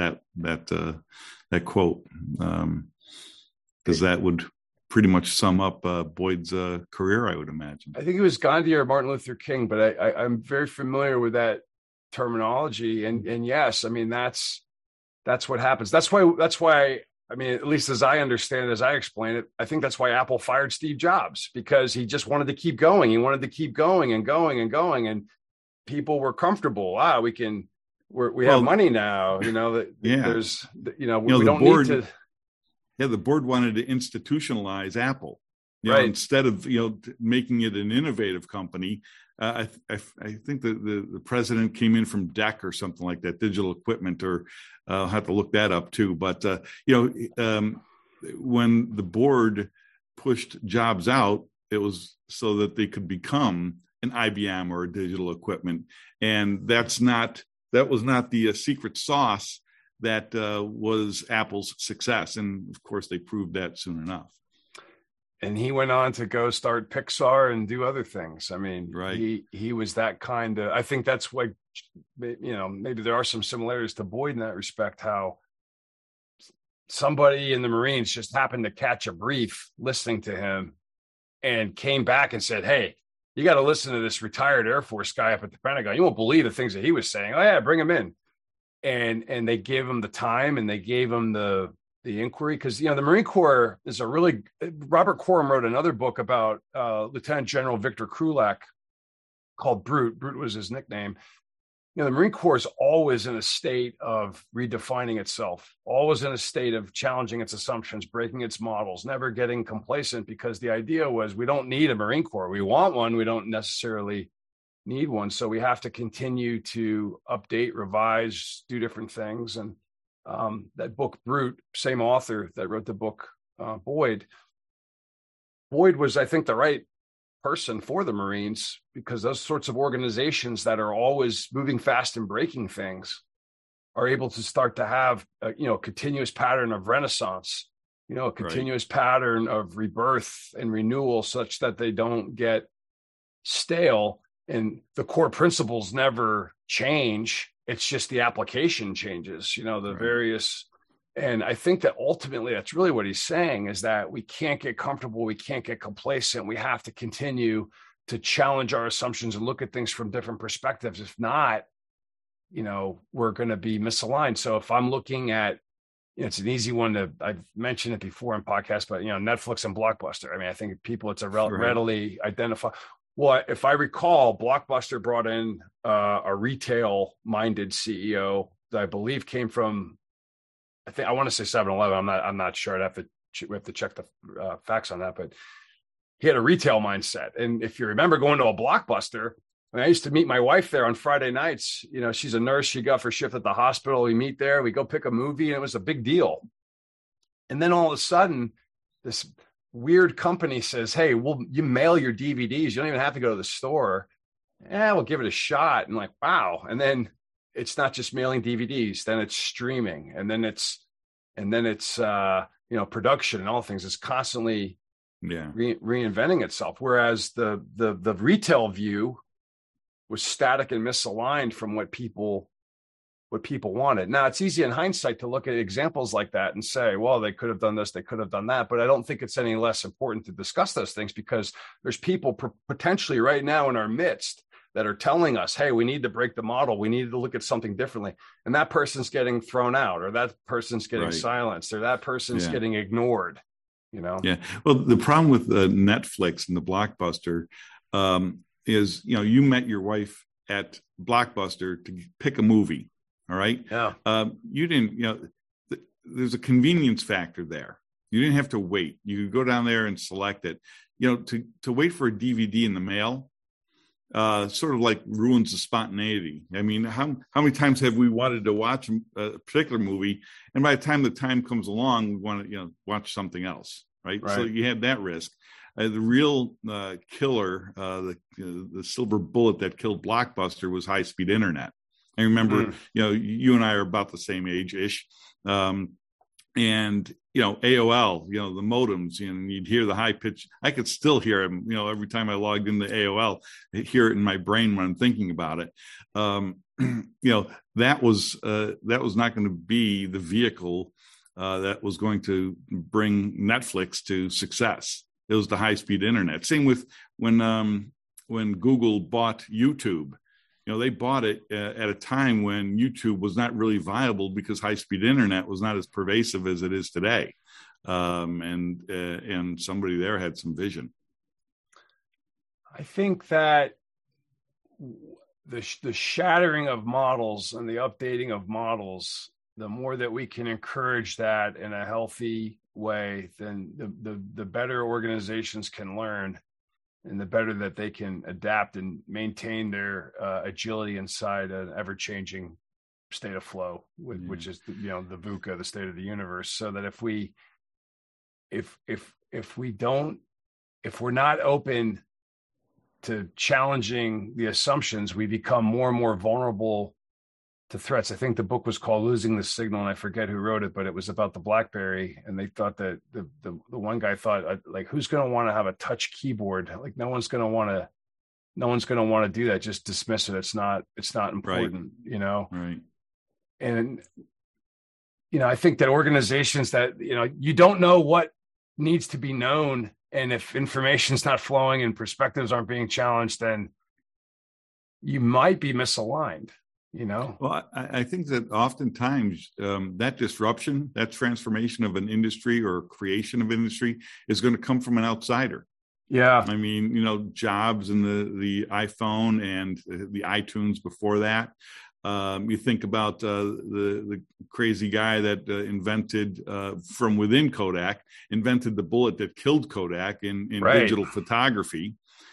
that quote, because that would pretty much sum up Boyd's career, I would imagine. I think it was Gandhi or Martin Luther King, but I'm very familiar with that terminology. And yes, that's what happens. That's why, at least as I understand it, as I explain it, I think that's why Apple fired Steve Jobs, because he just wanted to keep going. He wanted to keep going and going and going. And people were comfortable. We have money now, yeah. There's, we don't need to. the board wanted to institutionalize Apple. Right. Instead of making it an innovative company. I think the president came in from DEC or something like that, digital equipment, or I'll have to look that up too. But when the board pushed Jobs out, it was so that they could become an IBM or a digital equipment, and that was not the secret sauce that was Apple's success. And of course, they proved that soon enough. And he went on to go start Pixar and do other things. I mean, right. He was that kind of, I think that's why, maybe there are some similarities to Boyd in that respect, how somebody in the Marines just happened to catch a brief listening to him and came back and said, hey, you got to listen to this retired Air Force guy up at the Pentagon. You won't believe the things that he was saying. Oh yeah, bring him in. And they gave him the time and they gave him the inquiry, because the Marine Corps is Robert Coram wrote another book about Lieutenant General Victor Krulak called Brute. Brute was his nickname. The Marine Corps is always in a state of redefining itself, always in a state of challenging its assumptions, breaking its models, never getting complacent, because the idea was we don't need a Marine Corps. We want one. We don't necessarily need one. So we have to continue to update, revise, do different things. And that book, Brute, same author that wrote the book, Boyd was, I think, the right person for the Marines, because those sorts of organizations that are always moving fast and breaking things are able to start to have a continuous pattern of renaissance, a continuous pattern of rebirth and renewal, such that they don't get stale and the core principles never change. It's just the application changes, various. And I think that ultimately that's really what he's saying, is that we can't get comfortable. We can't get complacent. We have to continue to challenge our assumptions and look at things from different perspectives. If not, we're going to be misaligned. So if I'm looking at, it's an easy one I've mentioned it before in podcasts, but Netflix and Blockbuster. I mean, I think it's a readily identify. Well, if I recall, Blockbuster brought in a retail-minded CEO that I believe came from, I want to say 7-Eleven. I'm not sure. We have to check the facts on that. But he had a retail mindset. And if you remember going to a Blockbuster, I used to meet my wife there on Friday nights. She's a nurse. She got for shift at the hospital. We meet there. We go pick a movie, and it was a big deal. And then all of a sudden, this weird company says, hey, you mail your DVDs. You don't even have to go to the store. Yeah, we'll give it a shot. And like, wow. And then it's not just mailing DVDs. Then it's streaming. And then it's production and all things. It's constantly reinventing itself. Whereas the retail view was static and misaligned from what people wanted. Now, it's easy in hindsight to look at examples like that and say, well, they could have done this, they could have done that. But I don't think it's any less important to discuss those things, because there's people potentially right now in our midst that are telling us, hey, we need to break the model. We need to look at something differently. And that person's getting thrown out, or that person's getting silenced, or that person's getting ignored, Yeah. Well, the problem with Netflix and the Blockbuster is, you met your wife at Blockbuster to pick a movie. All right. Yeah. You didn't, there's a convenience factor there. You didn't have to wait. You could go down there and select it. To wait for a DVD in the mail, sort of like ruins the spontaneity. I mean, how many times have we wanted to watch a particular movie, and by the time the time comes along, we want to, watch something else. Right. So you had that risk. The real killer, the silver bullet that killed Blockbuster was high-speed internet. I remember, you and I are about the same age-ish. And, AOL, the modems, and you'd hear the high pitch. I could still hear them, every time I logged into AOL, I hear it in my brain when I'm thinking about it. That was not going to be the vehicle that was going to bring Netflix to success. It was the high-speed internet. Same with when Google bought YouTube. They bought it at a time when YouTube was not really viable, because high-speed internet was not as pervasive as it is today. And somebody there had some vision. I think that the shattering of models and the updating of models the more that we can encourage that in a healthy way, then the better organizations can learn, and the better that they can adapt and maintain their agility inside an ever-changing state of flow, which is the VUCA, the state of the universe. So that if we're not open to challenging the assumptions, we become more and more vulnerable to threats. I think the book was called Losing the Signal, and I forget who wrote it, but it was about the BlackBerry. And they thought that the one guy thought, like, who's going to want to have a touch keyboard? Like, no one's going to want to do that. Just dismiss it. It's not important, right. Right. And, I think that organizations that, you don't know what needs to be known. And if information's not flowing and perspectives aren't being challenged, then you might be misaligned. Well, I think that oftentimes that disruption, that transformation of an industry or creation of industry is going to come from an outsider. Yeah. I mean, Jobs and the iPhone and the iTunes before that. You think about the crazy guy that invented from within Kodak, invented the bullet that killed Kodak in right. digital photography.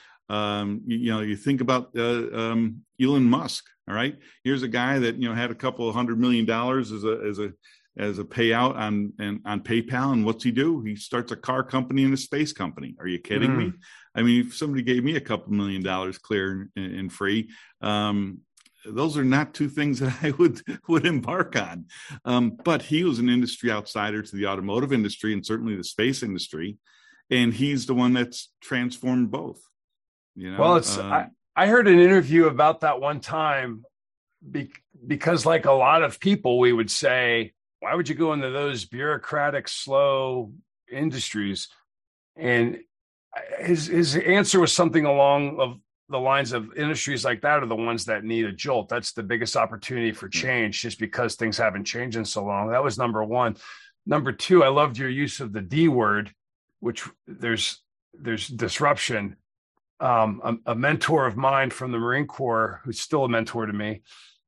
You think about Elon Musk. All right, here's a guy that had a couple of $100 million as a payout on PayPal, and what's he do? He starts a car company and a space company. Are you kidding me? I mean, if somebody gave me a couple $1 million clear and free, those are not two things that I would embark on. But he was an industry outsider to the automotive industry and certainly the space industry, and he's the one that's transformed both. Well, I heard an interview about that one time because, like a lot of people, we would say, why would you go into those bureaucratic, slow industries? And his answer was something along of the lines of, industries like that are the ones that need a jolt. That's the biggest opportunity for change, just because things haven't changed in so long. That was number one. Number two, I loved your use of the D word, which there's disruption. A mentor of mine from the Marine Corps, who's still a mentor to me,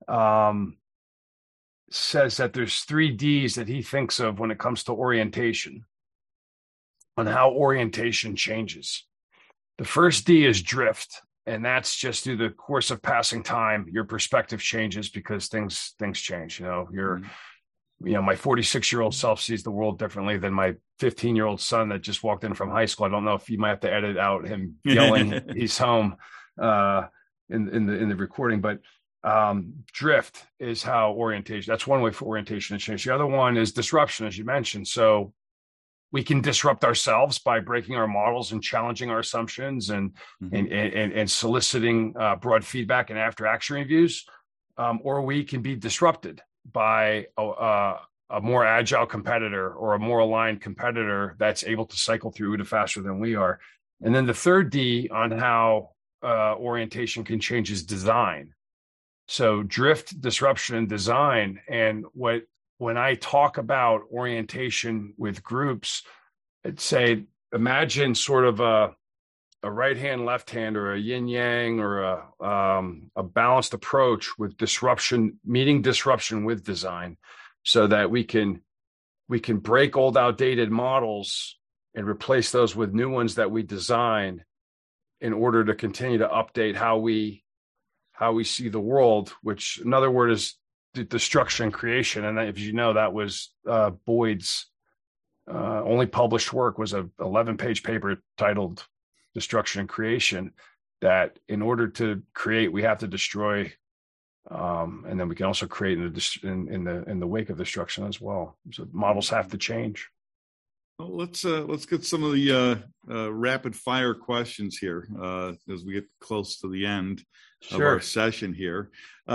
says that there's 3 Ds that he thinks of when it comes to orientation, on how orientation changes. The first D is drift, and that's just through the course of passing time, your perspective changes because things change. My 46-year-old self sees the world differently than my 15-year-old son that just walked in from high school. I don't know if you might have to edit out him yelling he's home in the recording, but drift is how orientation, that's one way for orientation to change. The other one is disruption, as you mentioned. So we can disrupt ourselves by breaking our models and challenging our assumptions and soliciting broad feedback and after action reviews, or we can be disrupted by a more agile competitor or a more aligned competitor that's able to cycle through OODA faster than we are. And then the third D on how orientation can change is design. So drift, disruption, and design. And when I talk about orientation with groups, I'd say, imagine sort of a right hand, left hand, or a yin yang, or a balanced approach with disruption, meeting disruption with design, so that we can break old outdated models and replace those with new ones that we design in order to continue to update how we see the world, which another word is destruction and creation. And as you know, that was Boyd's only published work, was a 11-page paper titled Destruction and Creation, that in order to create, we have to destroy, and then we can also create in the wake of destruction as well. So models have to change. Well, let's get some of the rapid fire questions here as we get close to the end of our session here.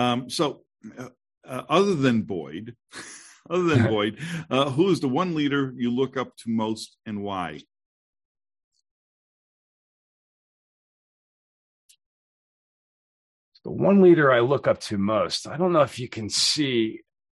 Other than Boyd, who is the one leader you look up to most and why? The one leader I look up to most, I don't know if you can see,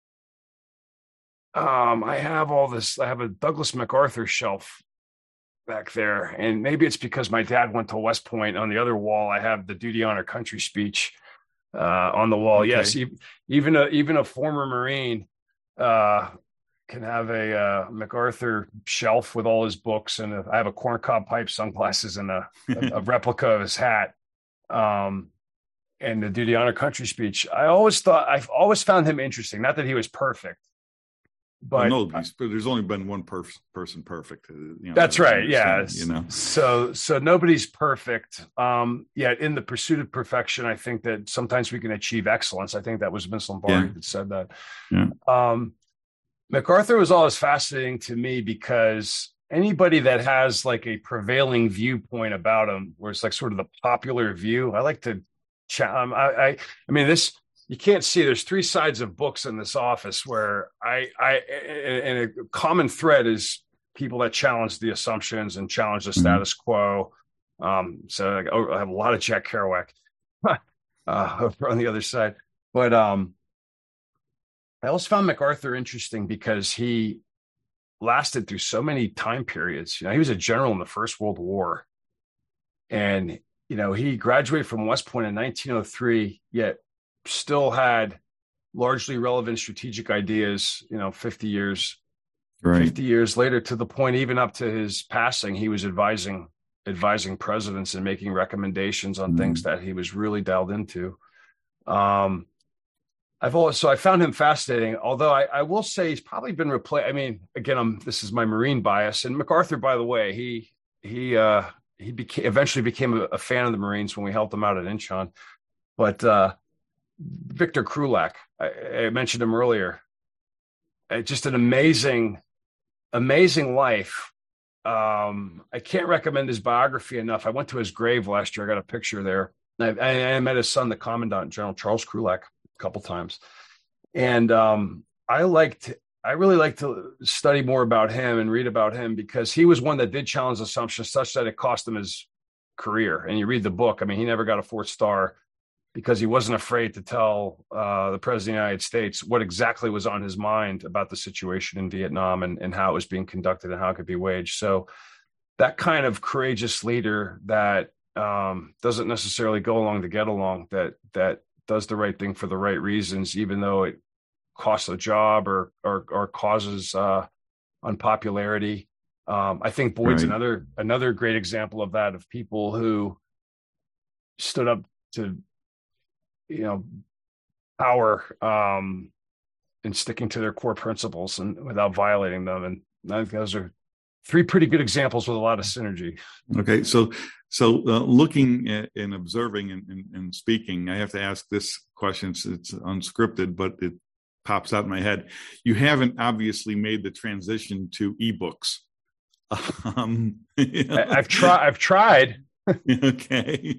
I have a Douglas MacArthur shelf back there. And maybe it's because my dad went to West Point. On the other wall, I have the Duty Honor Country speech on the wall. Okay. Yes. Even a former Marine uh, can have a MacArthur shelf with all his books, and I have a corncob pipe, sunglasses, and a replica of his hat. And to do the honor country speech, I've always found him interesting. Not that he was perfect, but no, there's only been one person perfect. That's right. Yeah. You know, so nobody's perfect. Yet in the pursuit of perfection, I think that sometimes we can achieve excellence. I think that was Vince Lombardi that said that. Yeah. MacArthur was always fascinating to me because anybody that has like a prevailing viewpoint about him, where it's like sort of the popular view, I like to. I mean, this you can't see. There's three sides of books in this office where and a common thread is people that challenge the assumptions and challenge the status quo. So I have a lot of Jack Kerouac over on the other side, but I also found MacArthur interesting because he lasted through so many time periods. He was a general in the First World War, and he graduated from West Point in 1903, yet still had largely relevant strategic ideas, 50 years later, to the point, even up to his passing, he was advising presidents and making recommendations on things that he was really dialed into. I found him fascinating, although I will say he's probably been replaced. I mean, again, this is my Marine bias, and MacArthur, by the way, he eventually became a fan of the Marines when we helped him out at Incheon. But Victor Krulak, I mentioned him earlier. Just an amazing life. I can't recommend his biography enough. I went to his grave last year. I got a picture there. I met his son, the Commandant General Charles Krulak, a couple times, and I really like to study more about him and read about him because he was one that did challenge assumptions such that it cost him his career. And you read the book, I mean, he never got a 4th star because he wasn't afraid to tell the president of the United States what exactly was on his mind about the situation in Vietnam and how it was being conducted and how it could be waged. So that kind of courageous leader that doesn't necessarily go along to get along, that does the right thing for the right reasons, even though it costs a job or causes unpopularity. I think Boyd's another great example of that, of people who stood up to power and sticking to their core principles and without violating them. And I think those are 3 pretty good examples with a lot of synergy. Okay, so looking at and observing and speaking, I have to ask this question. It's unscripted, but it pops out in my head. You haven't obviously made the transition to ebooks. I've tried. Okay.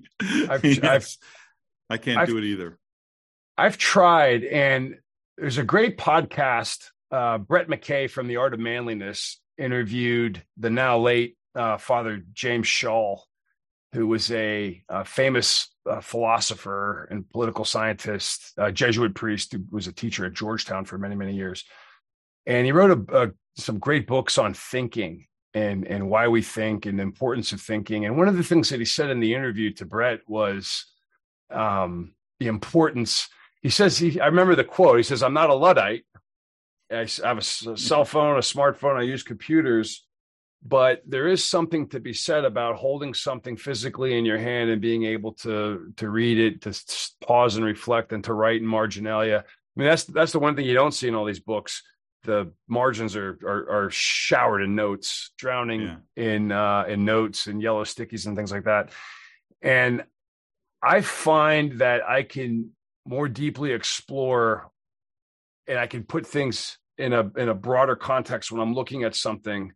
I can't do it either. I've tried, and there's a great podcast. Brett McKay from The Art of Manliness interviewed the now late Father James Shull, who was a famous philosopher and political scientist, Jesuit priest who was a teacher at Georgetown for many, many years. And he wrote some great books on thinking and why we think and the importance of thinking. And one of the things that he said in the interview to Brett was the importance. He says, I remember the quote, he says, "I'm not a Luddite. I have a cell phone, a smartphone, I use computers, but there is something to be said about holding something physically in your hand and being able to read it, to pause and reflect, and to write in marginalia." I mean, that's the one thing you don't see in all these books. The margins are showered in notes, drowning in notes and yellow stickies and things like that. And I find that I can more deeply explore, and I can put things in a broader context when I'm looking at something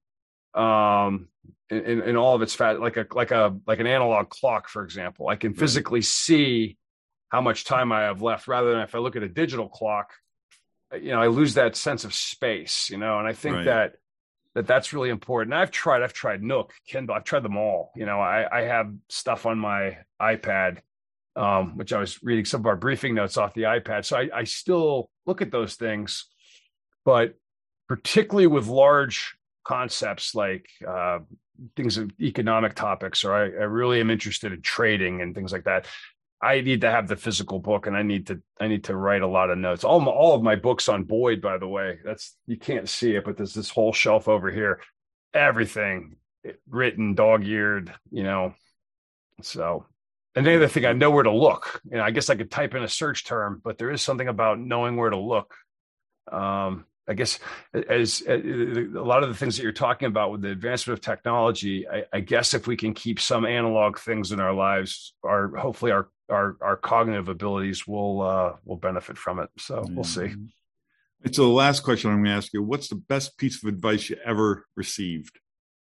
in all of its fat, like an analog clock, for example. I can physically see how much time I have left, rather than if I look at a digital clock, I lose that sense of space, and I think that's really important. I've tried Nook, Kindle, I've tried them all. I have stuff on my iPad, which I was reading some of our briefing notes off the iPad. So I still look at those things, but particularly with large concepts like things of economic topics, or I really am interested in trading and things like that. I need to have the physical book, and I need to write a lot of notes. All of my books on Boyd, by the way, you can't see it, but there's this whole shelf over here. Everything written, dog-eared, So, and the other thing, I know where to look. I guess I could type in a search term, but there is something about knowing where to look. I guess as a lot of the things that you're talking about with the advancement of technology, I guess if we can keep some analog things in our lives, hopefully our cognitive abilities will benefit from it. So we'll see. And so the last question I'm going to ask you: what's the best piece of advice you ever received?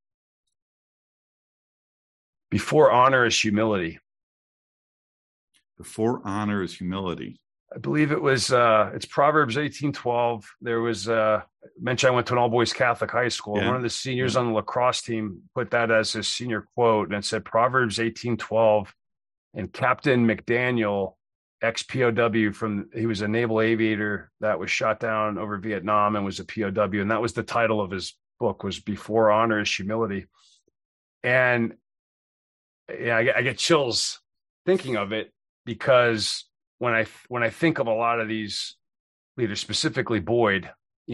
Before honor is humility. Before honor is humility. I believe it was it's Proverbs 18:12. There was mentioned I went to an all-boys Catholic high school. Yeah. One of the seniors on the lacrosse team put that as his senior quote, and it said Proverbs 18:12. And Captain McDaniel, ex-POW he was a naval aviator that was shot down over Vietnam and was a POW, and that was the title of his book, was Before Honor is Humility. And I get chills thinking of it, because when I think of a lot of these leaders, specifically Boyd,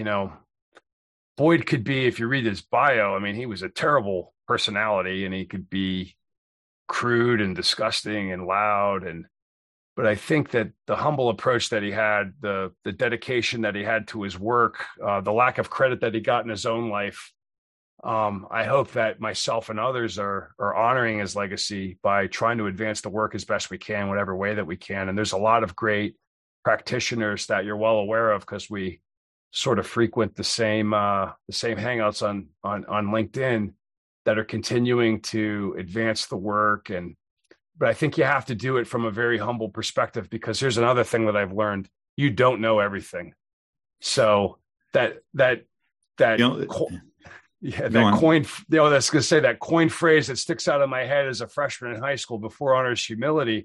Boyd could be, if you read his bio, I mean, he was a terrible personality, and he could be crude and disgusting and loud. But I think that the humble approach that he had, the dedication that he had to his work, the lack of credit that he got in his own life, I hope that myself and others are honoring his legacy by trying to advance the work as best we can, whatever way that we can. And there's a lot of great practitioners that you're well aware of, because we sort of frequent the same hangouts on LinkedIn, that are continuing to advance the work. But I think you have to do it from a very humble perspective, because here's another thing that I've learned: you don't know everything. So that coin phrase that sticks out of my head as a freshman in high school, before honor is humility.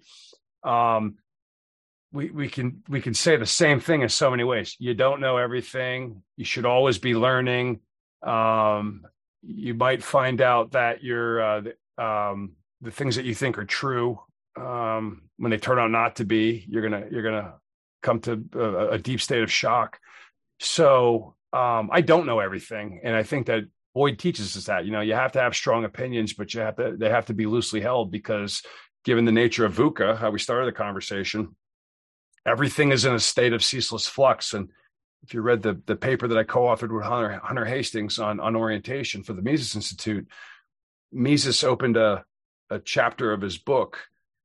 We can say the same thing in so many ways. You don't know everything. You should always be learning. You might find out that the things that you think are true, when they turn out not to be, you're gonna come to a deep state of shock. So I don't know everything, and I think that Boyd teaches us that. You have to have strong opinions, but they have to be loosely held, because given the nature of VUCA, how we started the conversation, everything is in a state of ceaseless flux. And if you read the paper that I co-authored with Hunter Hastings on orientation for the Mises Institute, Mises opened a chapter of his book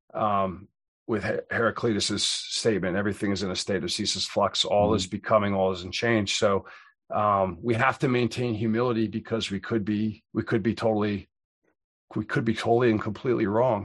with Heraclitus's statement: everything is in a state of ceaseless flux. All is becoming, all is in change. So we have to maintain humility, because we could be totally and completely wrong.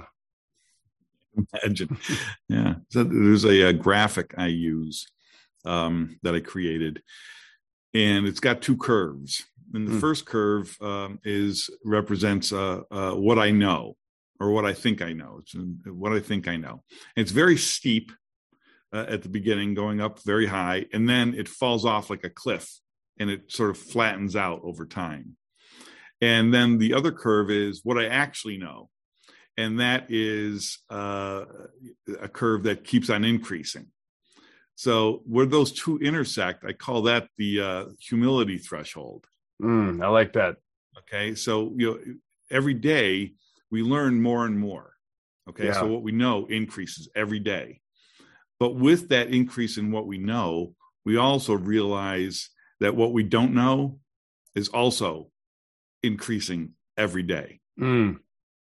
Imagine. Yeah. So there's a graphic I use that I created, and it's got two curves. And the first curve represents what I know, or what I think I know. It's what I think I know. And it's very steep at the beginning, going up very high, and then it falls off like a cliff, and it sort of flattens out over time. And then the other curve is what I actually know. And that is a curve that keeps on increasing. So where those two intersect, I call that the humility threshold. I like that. Okay. So, every day we learn more and more. Okay. Yeah. So what we know increases every day. But with that increase in what we know, we also realize that what we don't know is also increasing every day. Do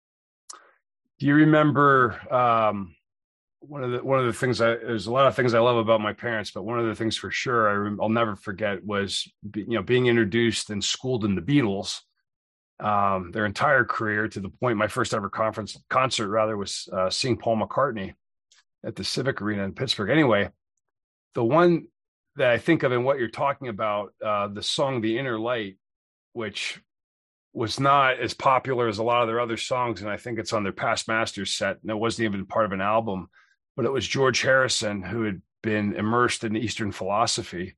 you remember one of the things there's a lot of things I love about my parents, but one of the things for sure I'll never forget was being introduced and schooled in the Beatles, their entire career, to the point my first ever concert was seeing Paul McCartney at the Civic Arena in Pittsburgh. Anyway, the one that I think of in what you're talking about, the song "The Inner Light," which was not as popular as a lot of their other songs, and I think it's on their Past Masters set, and it wasn't even part of an album, but it was George Harrison, who had been immersed in Eastern philosophy.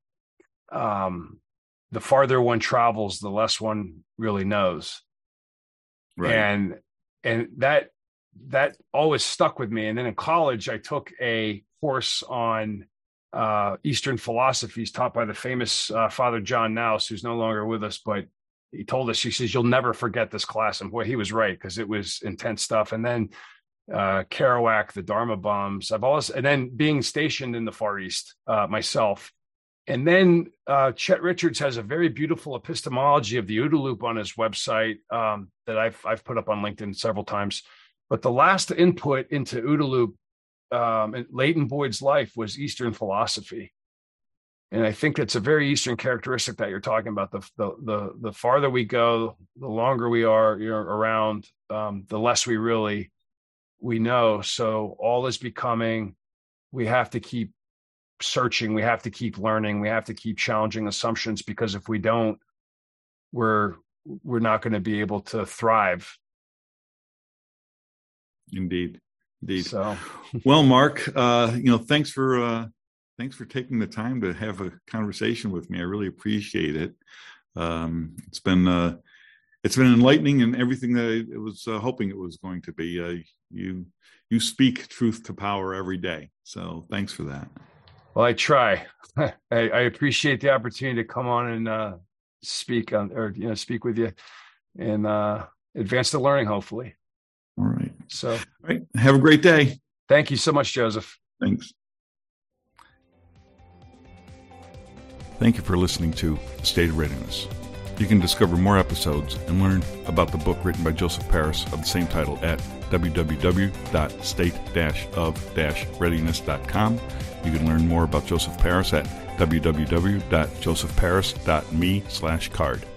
The farther one travels, the less one really knows. Right. And that that always stuck with me. And then in college, I took a course on Eastern philosophies taught by the famous Father John Naus, who's no longer with us, but he told us, he says, you'll never forget this class. And boy, he was right, because it was intense stuff. And then Kerouac, the Dharma bombs. And then being stationed in the Far East myself. And then Chet Richards has a very beautiful epistemology of the OODA loop on his website that I've put up on LinkedIn several times. But the last input into OODA loop in Leighton Boyd's life was Eastern philosophy. And I think that's a very Eastern characteristic that you're talking about. The farther we go, the longer we are around, the less we know. So all is becoming, we have to keep searching, we have to keep learning, we have to keep challenging assumptions, because if we don't, we're not going to be able to thrive. Indeed. So, well, Mark, thanks for taking the time to have a conversation with me. I really appreciate it. It's been enlightening and everything that I was hoping it was going to be. You speak truth to power every day. So thanks for that. Well, I try. I appreciate the opportunity to come on and speak with you and advance the learning, hopefully. All right. So, all right. Have a great day. Thank you so much, Joseph. Thanks. Thank you for listening to State of Readiness. You can discover more episodes and learn about the book written by Joseph Paris of the same title at www.state-of-readiness.com. You can learn more about Joseph Paris at www.josephparis.me/card.